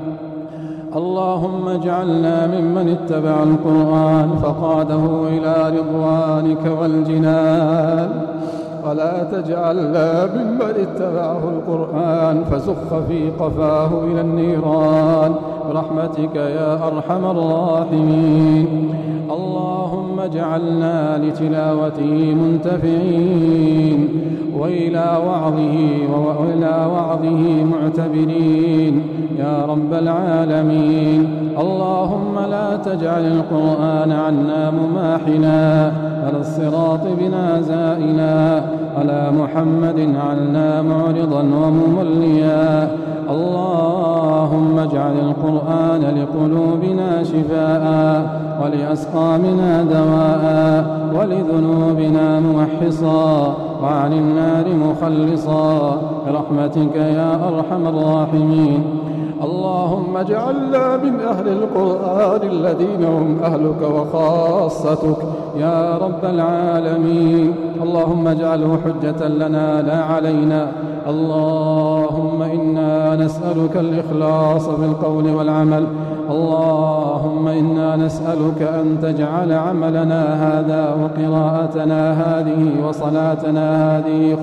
اللهم اجعلنا ممن اتبع القرآن فقاده إلى رضوانك والجنان، ولا تجعلنا ممن اتبعه القرآن فزخ في قفاه إلى النيران برحمتك يا أرحم الراحمين. اللهم اجعلنا لتلاوته منتفعين وإلى وعظه معتبرين يا رب العالمين. اللهم لا تجعل القرآن عنا مماحنا على الصراط بنا زائنا على محمد عنا معرضا وممليا. اللهم اجعل القرآن لقلوبنا شفاء ولأسقامنا دواء ولذنوبنا موحصا وعن النار مخلصا برحمتك يا أرحم الراحمين. اللهم اجعلنا من أهل القرآن الذين هم أهلك وخاصتك يا رب العالمين. اللهم اجعله حجة لنا لا علينا. اللهم إنا نسألك الإخلاص في القول والعمل. اللهم إنا نسألك أن تجعل عملنا هذا وقراءتنا هذه وصلاتنا هذه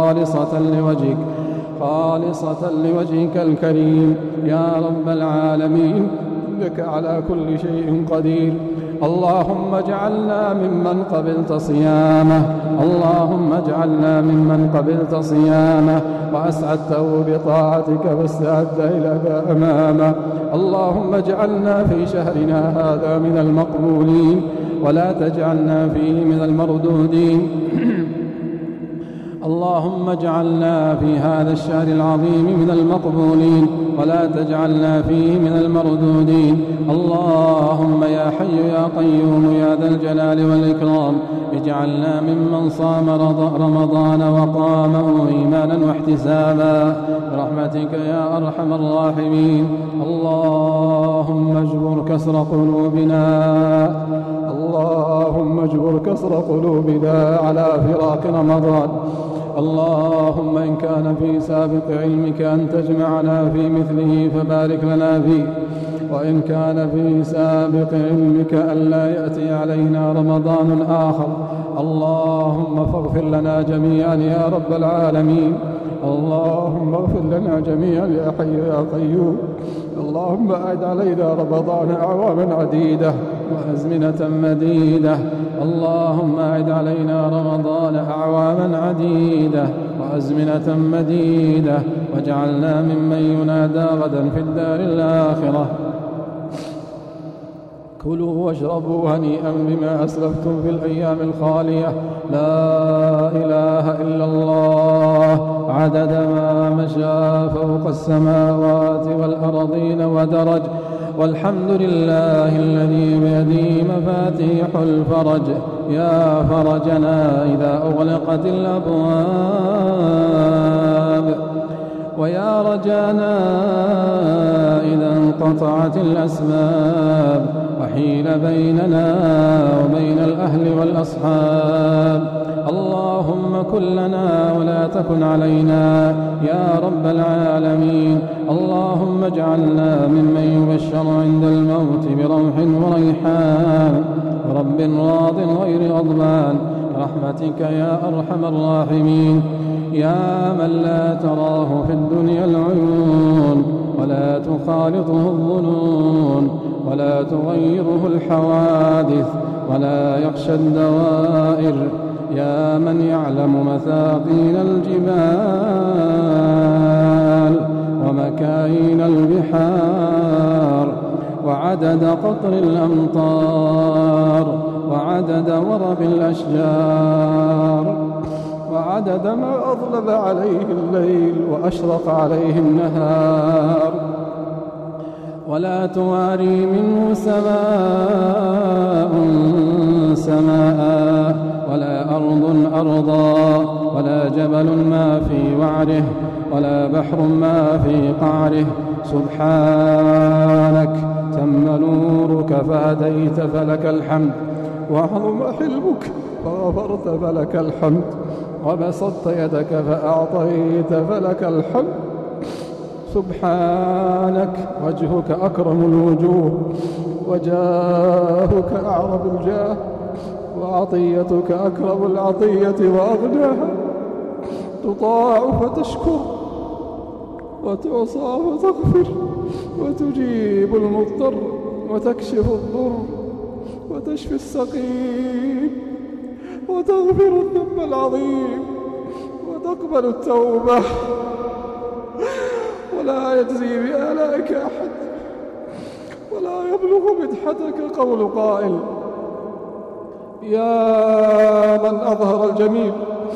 خالصة لوجهك الكريم يا رب العالمين، إنك على كل شيء قدير. اللهم اجعلنا ممن قبلت صيامه. اللهم اجعلنا ممن قبلت صيامه وأسعدته بطاعتك فاستعد إلى ما أمامه. اللهم اجعلنا في شهرنا هذا من المقبولين ولا تجعلنا فيه من المردودين. اللهم اجعلنا في هذا الشهر العظيم من المقبولين ولا تجعلنا فيه من المردودين. اللهم يا حي يا قيوم يا ذا الجلال والإكرام اجعلنا ممن صام رمضان وقامه إيمانا واحتسابا برحمتك يا أرحم الراحمين. اللهم اجبر كسر قلوبنا. اللهم اجبر كسر قلوبنا على فراق رمضان. اللهم إن كان في سابق علمك أن تجمعنا في مثله فبارك لنا فيه، وإن كان في سابق علمك أن لا يأتي علينا رمضان آخر اللهم فاغفر لنا جميعا يا رب العالمين. اللهم اغفر لنا جميعا يا حي يا قيوم. اللهم أعد علينا رمضان أعواما عديدة وأزمنة مديدة. اللهم أعد علينا رمضان أعواما عديدة وأزمنة مديدة واجعلنا ممن ينادى غدا في الدار الآخرة. كلوا واشربوا هنيئا بما أسلفتم في الأيام الخالية. لا إله إلا الله عدد ما مشى فوق السماوات والأرضين ودرج، والحمد لله الذي بيده مفاتيح الفرج. يا فرجنا إذا أغلقت الأبواب، ويا رجانا إذا انقطعت الأسباب وحيل بيننا وبين الأهل والأصحاب. اللهم كن لنا ولا تكن علينا يا رب العالمين. اللهم اجعلنا ممن يبشر عند الموت بروح وريحان ورب راض غير غضبان برحمتك يا أرحم الراحمين. يا من لا تراه في الدنيا العيون ولا تخالطه الظنون ولا تغيره الحوادث ولا يخشى الدوائر. يا من يعلم مثاقيل الجبال ومكاين البحار وعدد قطر الأمطار وعدد ورق الأشجار وعدد ما أظلم عليه الليل وأشرق عليه النهار، ولا تواري منه سماء سماء ولا أرض أرضا ولا جبل ما في وعره ولا بحر ما في قعره. سبحانك تم نورك فهديت فلك الحمد، وعظم حلمك فغفرت فلك الحمد، وبسطت يدك فأعطيت فلك الحمد. سبحانك وجهك أكرم الوجوه وجاهك أعظم الجاه وعطيتك أكرم العطية وأغناها. تطاع فتشكر وتعصى فتغفر وتجيب المضطر وتكشف الضر وتشفي السقيم وتغفر الذنب العظيم وتقبل التوبة، ولا يجزي بآلائك أحد، ولا يبلغ مدحتك قول قائل: يا من أظهر الجميل،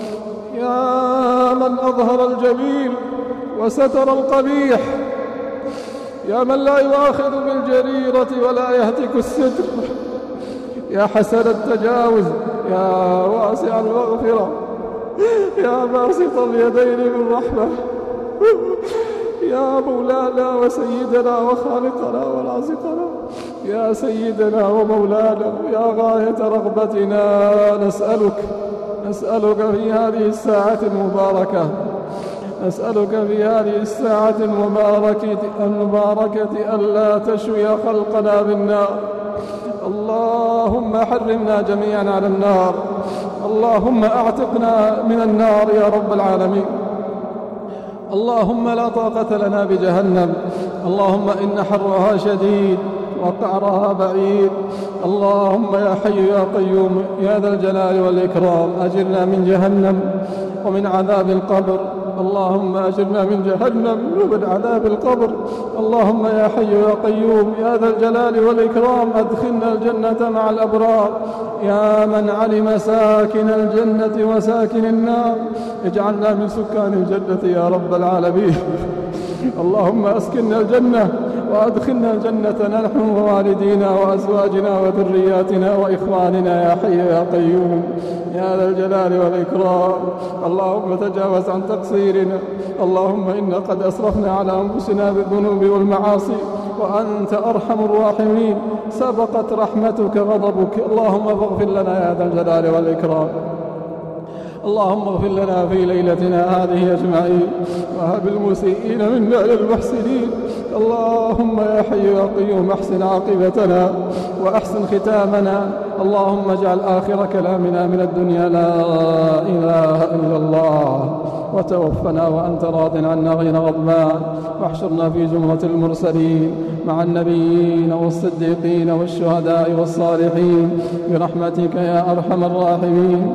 يا من أظهر الجميل وستر القبيح، يا من لا يؤاخذ بالجريرة ولا يهتك الستر، يا حسن التجاوز، يا واسع المغفرة، يا باسط اليدين بالرحمة، يا مولانا وسيدنا وخالقنا ورازقنا، يا سيدنا ومولانا، يا غاية رغبتنا، نسألك في هذه الساعة المباركة، نسألك في هذه الساعة المباركة ألا تشوي خلقنا بالنار. اللهم حرمنا جميعا على النار، اللهم اعتقنا من النار يا رب العالمين. اللهم لا طاقة لنا بجهنم، اللهم إن حرها شديد وقعرها بعيد. اللهم يا حي يا قيوم يا ذا الجلال والإكرام أجرنا من جهنم ومن عذاب القبر. اللهم أجرنا من جهنم ومن عذاب القبر. اللهم يا حي يا قيوم يا ذا الجلال والإكرام أدخلنا الجنة مع الأبرار. يا من علم ساكن الجنة وساكن النار اجعلنا من سكان الجنة يا رب العالمين. اللهم أسكننا الجنة وأدخلنا الجنة نحن ووالدينا وأزواجنا وذرياتنا وإخواننا يا حي يا قيوم يا ذا الجلال والإكرام. اللهم تجاوز عن تقصيرنا. اللهم إنا قد أسرفنا على أنفسنا بالذنوب والمعاصي وأنت أرحم الراحمين، سبقت رحمتك غضبك. اللهم فاغفر لنا يا ذا الجلال والإكرام. اللهم اغفر لنا في ليلتنا هذه أجمعين وهب المسيئين منا للمحسنين. اللهم يا حي يا قيوم احسن عاقبتنا وأحسن ختامنا. اللهم اجعل آخر كلامنا من الدنيا لا إله إلا الله، وتوفنا وأنت راض عنا غير غضبان، واحشرنا في زمرة المرسلين مع النبيين والصديقين والشهداء والصالحين برحمتك يا أرحم الراحمين.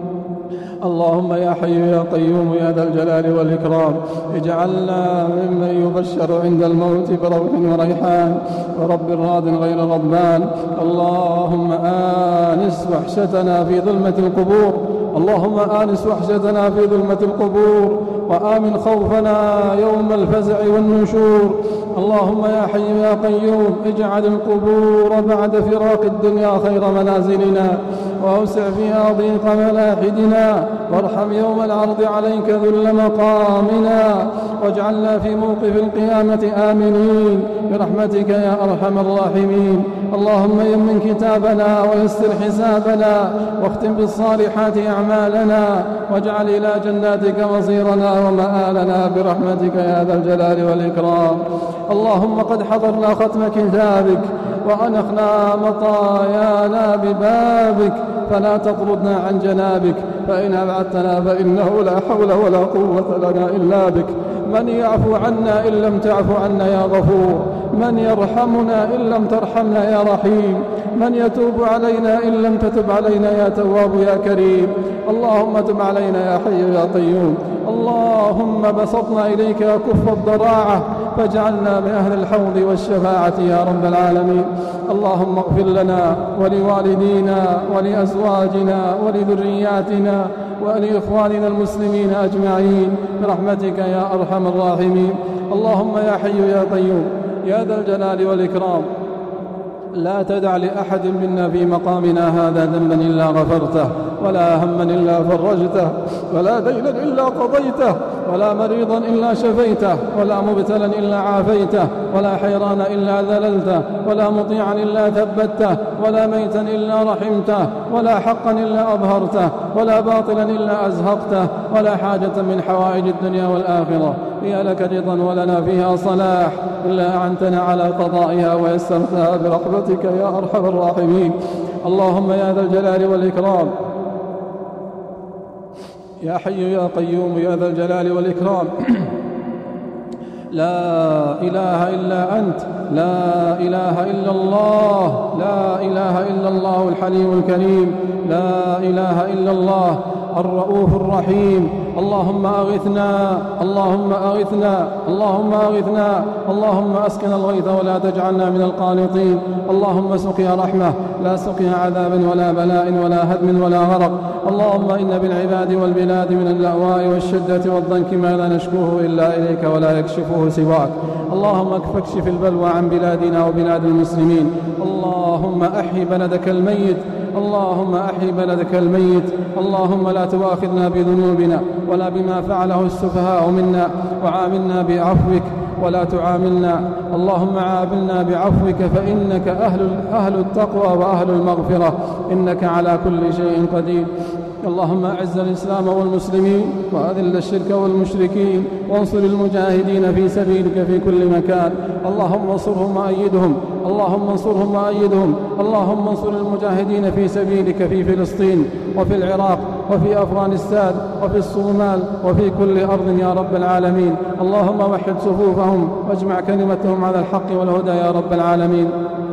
اللهم يا حي يا قيوم يا ذا الجلال والإكرام اجعلنا ممن يبشر عند الموت بروح وريحان ورب راض غير غضبان. اللهم آنس وحشتنا في ظلمة القبور، اللهم آنس وحشتنا في ظلمة القبور وآمن خوفنا يوم الفزع والنشور. اللهم يا حي يا قيوم اجعل القبور بعد فراق الدنيا خير منازلنا، وأوسع فيها ضيق ملاحدنا، وارحم يوم العرض عليك ذل مقامنا، واجعلنا في موقف القيامة آمنين برحمتك يا أرحم الراحمين. اللهم يمن كتابنا ويسر حسابنا واختم بالصالحات أعمالنا، واجعل إلى جناتك مصيرنا ومآلنا برحمتك يا ذا الجلال والإكرام. اللهم قد حضرنا ختم كتابك وأنخنا مطايانا ببابك، فلا تطردنا عن جنابك، فإن أبعدتنا فإنه لا حول ولا قوة لنا إلا بك. من يعفو عنا إن لم تعفو عنا يا غفور، من يرحمنا إن لم ترحمنا يا رحيم، من يتوب علينا إن لم تتب علينا يا تواب يا كريم. اللهم تب علينا يا حي يا قيوم. اللهم بسطنا إليك كف الضراعة فاجعلنا من أهل الحوض والشفاعة يا رب العالمين. اللهم اغفر لنا ولوالدينا ولأزواجنا ولذرياتنا ولإخواننا المسلمين أجمعين برحمتك يا أرحم الراحمين. اللهم يا حي يا قيوم يا ذا الجلال والإكرام لا تدع لأحد منا في مقامنا هذا ذنبا إلا غفرته، ولا هما إلا فرجته، ولا دينا إلا قضيته، ولا مريضا إلا شفيته، ولا مبتلا إلا عافيته، ولا حيران إلا ذللته، ولا مطيعا إلا ثبته، ولا ميتا إلا رحمته، ولا حقا إلا أظهرته، ولا باطلا إلا أزهقته، ولا حاجة من حوائج الدنيا والآخرة هي لك رضا ولنا فيها صلاح إلا أعنتنا على قضائها ويسرتها برحمتك يا أرحم الراحمين. اللهم يا ذا الجلال والإكرام يا حي يا قيوم يا ذا الجلال والإكرام لا إله إلا أنت، لا إله إلا الله، لا إله إلا الله الحليم الكريم، لا إله إلا الله الرؤوف الرحيم. اللهم أغثنا، اللهم أغثنا، اللهم أغثنا، اللهم أسقنا الغيث ولا تجعلنا من القانطين. اللهم سقيا رحمة لا سقيا عذاب ولا بلاء ولا هدم ولا غرق. اللهم إن بالعباد والبلاد من اللأواء والشدة والضنك ما لا نشكوه إلا إليك ولا يكشفه سواك. اللهم فاكشف البلوى عن بلادنا وبلاد المسلمين. اللهم أحي بلدك الميت، اللهم أحي بلدك الميت. اللهم لا تؤاخذنا بذنوبنا ولا بما فعله السفهاء منا، وعاملنا بعفوك ولا تعاملنا. اللهم عاملنا بعفوك فإنك أهل التقوى وأهل المغفرة، إنك على كل شيء قدير. اللهم أعز الإسلام والمسلمين وأذل الشرك والمشركين، وانصر المجاهدين في سبيلك في كل مكان. اللهم انصرهم وأيدهم، اللهم انصرهم وأيدهم. اللهم انصر المجاهدين في سبيلك في فلسطين وفي العراق وفي أفغانستان وفي الصومال وفي كل أرض يا رب العالمين. اللهم وحد صفوفهم واجمع كلمتهم على الحق والهدى يا رب العالمين.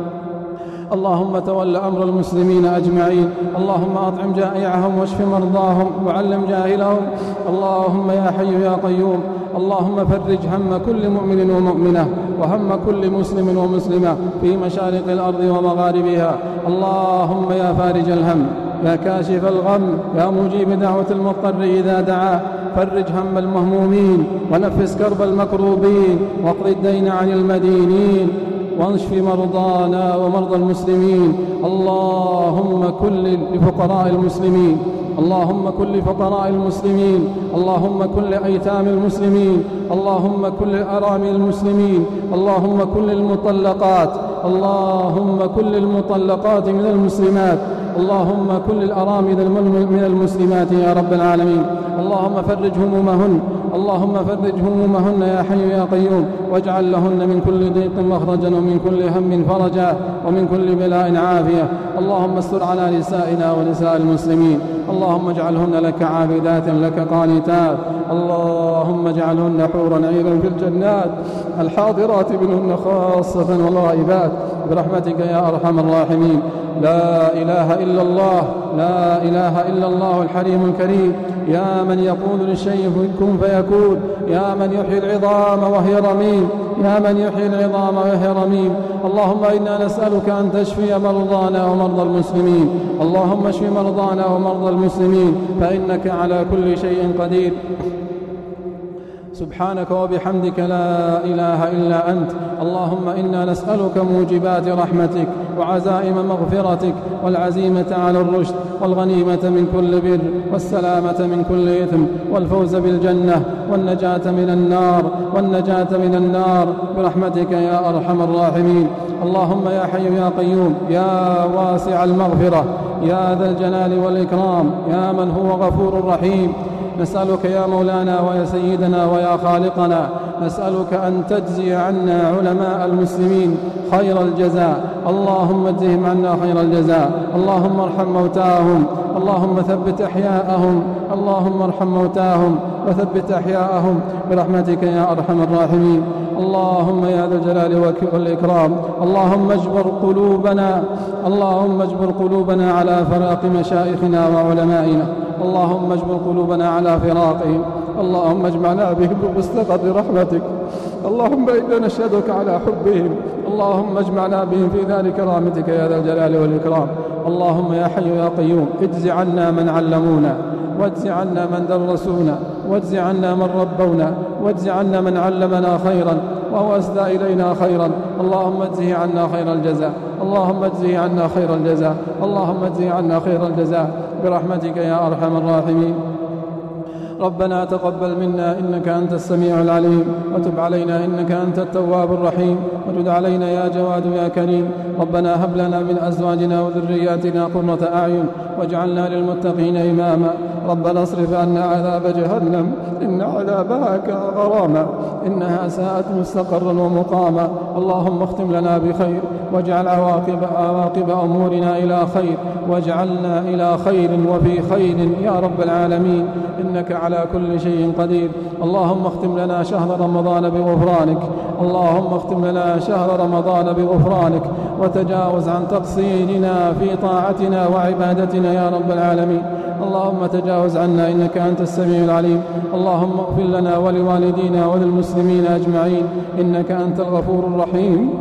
اللهم تول أمر المسلمين أجمعين. اللهم أطعم جائعهم واشف مرضاهم وعلم جاهلهم. اللهم يا حي يا قيوم، اللهم فرج هم كل مؤمن ومؤمنة وهم كل مسلم ومسلمة في مشارق الأرض ومغاربها. اللهم يا فارج الهم، يا كاشف الغم، يا مجيب دعوة المضطر إذا دعاه، فرج هم المهمومين ونفس كرب المكروبين واقض الدين عن المدينين واشف مرضانا ومرضى المسلمين. اللهم كن لفقراء المسلمين، اللهم كن لفقراء المسلمين، اللهم كن لأيتام المسلمين، اللهم كن لأرامل المسلمين، اللهم كن للمطلقات، اللهم كن للمطلقات من المسلمات، اللهم كن للأرامل من المسلمات يا رب العالمين. اللهم فرج همومهن، اللهم فرج همومهن يا حي يا قيوم، واجعل لهن من كل ضيق مخرجا ومن كل هم فرجا ومن كل بلاء عافية. اللهم استر على نسائنا ونساء المسلمين، اللهم اجعلهن لك عابدات لك قانتات، اللهم اجعلهن حورا عينا في الجنات، الحاضرات منهن خاصة والغائبات برحمتك يا أرحم الراحمين. لا إله إلا الله، لا إله إلا الله الحليم الكريم، يا من يقول للشيء كن فيكون، يا من يحيي العظام وهي رميم، يا من يحيي العظام وهي رميم. اللهم إنا نسألك أن تشفي مرضانا ومرضى المسلمين، اللهم اشف مرضانا ومرضى المسلمين فإنك على كل شيء قدير. سبحانك وبحمدك لا إله إلا أنت. اللهم إنا نسألك موجبات رحمتك وعزائم مغفرتك والعزيمة على الرشد والغنيمة من كل بر والسلامة من كل إثم والفوز بالجنة والنجاة من النار برحمتك يا أرحم الراحمين. اللهم يا حي يا قيوم، يا واسع المغفرة، يا ذا الجلال والإكرام، يا من هو غفور رحيم، نسألك يا مولانا ويا سيدنا ويا خالقنا، نسألك أن تجزي عنا علماء المسلمين خير الجزاء، اللهم اجزهم عنا خير الجزاء. اللهم ارحم موتاهم، اللهم ثبت أحياءهم، اللهم ارحم موتاهم وثبت أحياءهم برحمتك يا أرحم الراحمين. اللهم يا ذا الجلال والإكرام، اللهم اجبر قلوبنا، اللهم اجبر قلوبنا على فراق مشايخنا وعلمائنا، اللهم اجبر قلوبنا على فراقهم، اللهم اجمعنا بهم بمستقر رحمتك، اللهم إنا نشهدك على حبهم، اللهم اجمعنا بهم في ذلك رحمتك يا ذا الجلال والإكرام. اللهم يا حي يا قيوم اجز عنا من علمونا، واجز عنا من درسونا، واجز عنا من ربونا، واجز عنا من علمنا خيرا وهو أسدى إلينا خيرا، اللهم اجزه عنا خير الجزاء، اللهم اجزه عنا خير الجزاء، اللهم اجزه عنا خير الجزاء برحمتك يا أرحم الراحمين. ربنا تقبل منا إنك أنت السميع العليم، وتب علينا إنك أنت التواب الرحيم، وجد علينا يا جواد يا كريم. ربنا هب لنا من أزواجنا وذرياتنا قرة أعين واجعلنا للمتقين إماما. ربنا اصرف عنا عذاب جهنم إن عذابها كان غراما إنها ساءت مستقرا ومقاما. اللهم اختم لنا بخير واجعل عواقب أمورنا إلى خير واجعلنا إلى خير وفي خير يا رب العالمين إنك على كل شيء قدير. اللهم اختم لنا شهر رمضان بغفرانك اللهم اختم لنا شهر رمضان بغفرانك وتجاوز عن تقصيرنا في طاعتنا وعبادتنا يا رب العالمين. اللهم تجاوز عنا إنك أنت السميع العليم. اللهم اغفر لنا ولوالدينا وللمسلمين أجمعين إنك أنت الغفور الرحيم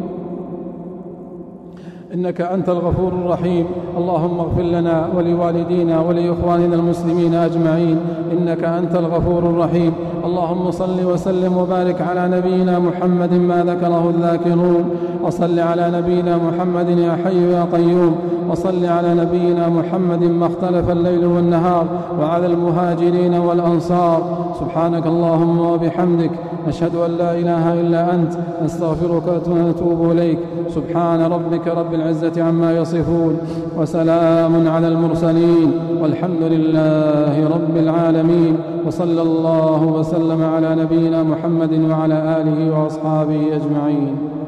إنك أنت الغفور الرحيم. اللهم اغفر لنا ولوالدينا ولإخواننا المسلمين أجمعين إنك أنت الغفور الرحيم. اللهم صل وسلم وبارك على نبينا محمد ما ذكره الذاكرون وصل على نبينا محمد يا حي يا قيوم وصل على نبينا محمد ما اختلف الليل والنهار وعلى المهاجرين والأنصار. سبحانك اللهم وبحمدك نشهد أن لا إله إلا أنت نستغفرك ونتوب إليك. سبحان ربك رب العزة عما يصفون وسلام على المرسلين والحمد لله رب العالمين وصلى الله وسلم على نبينا محمد وعلى آله وأصحابه أجمعين.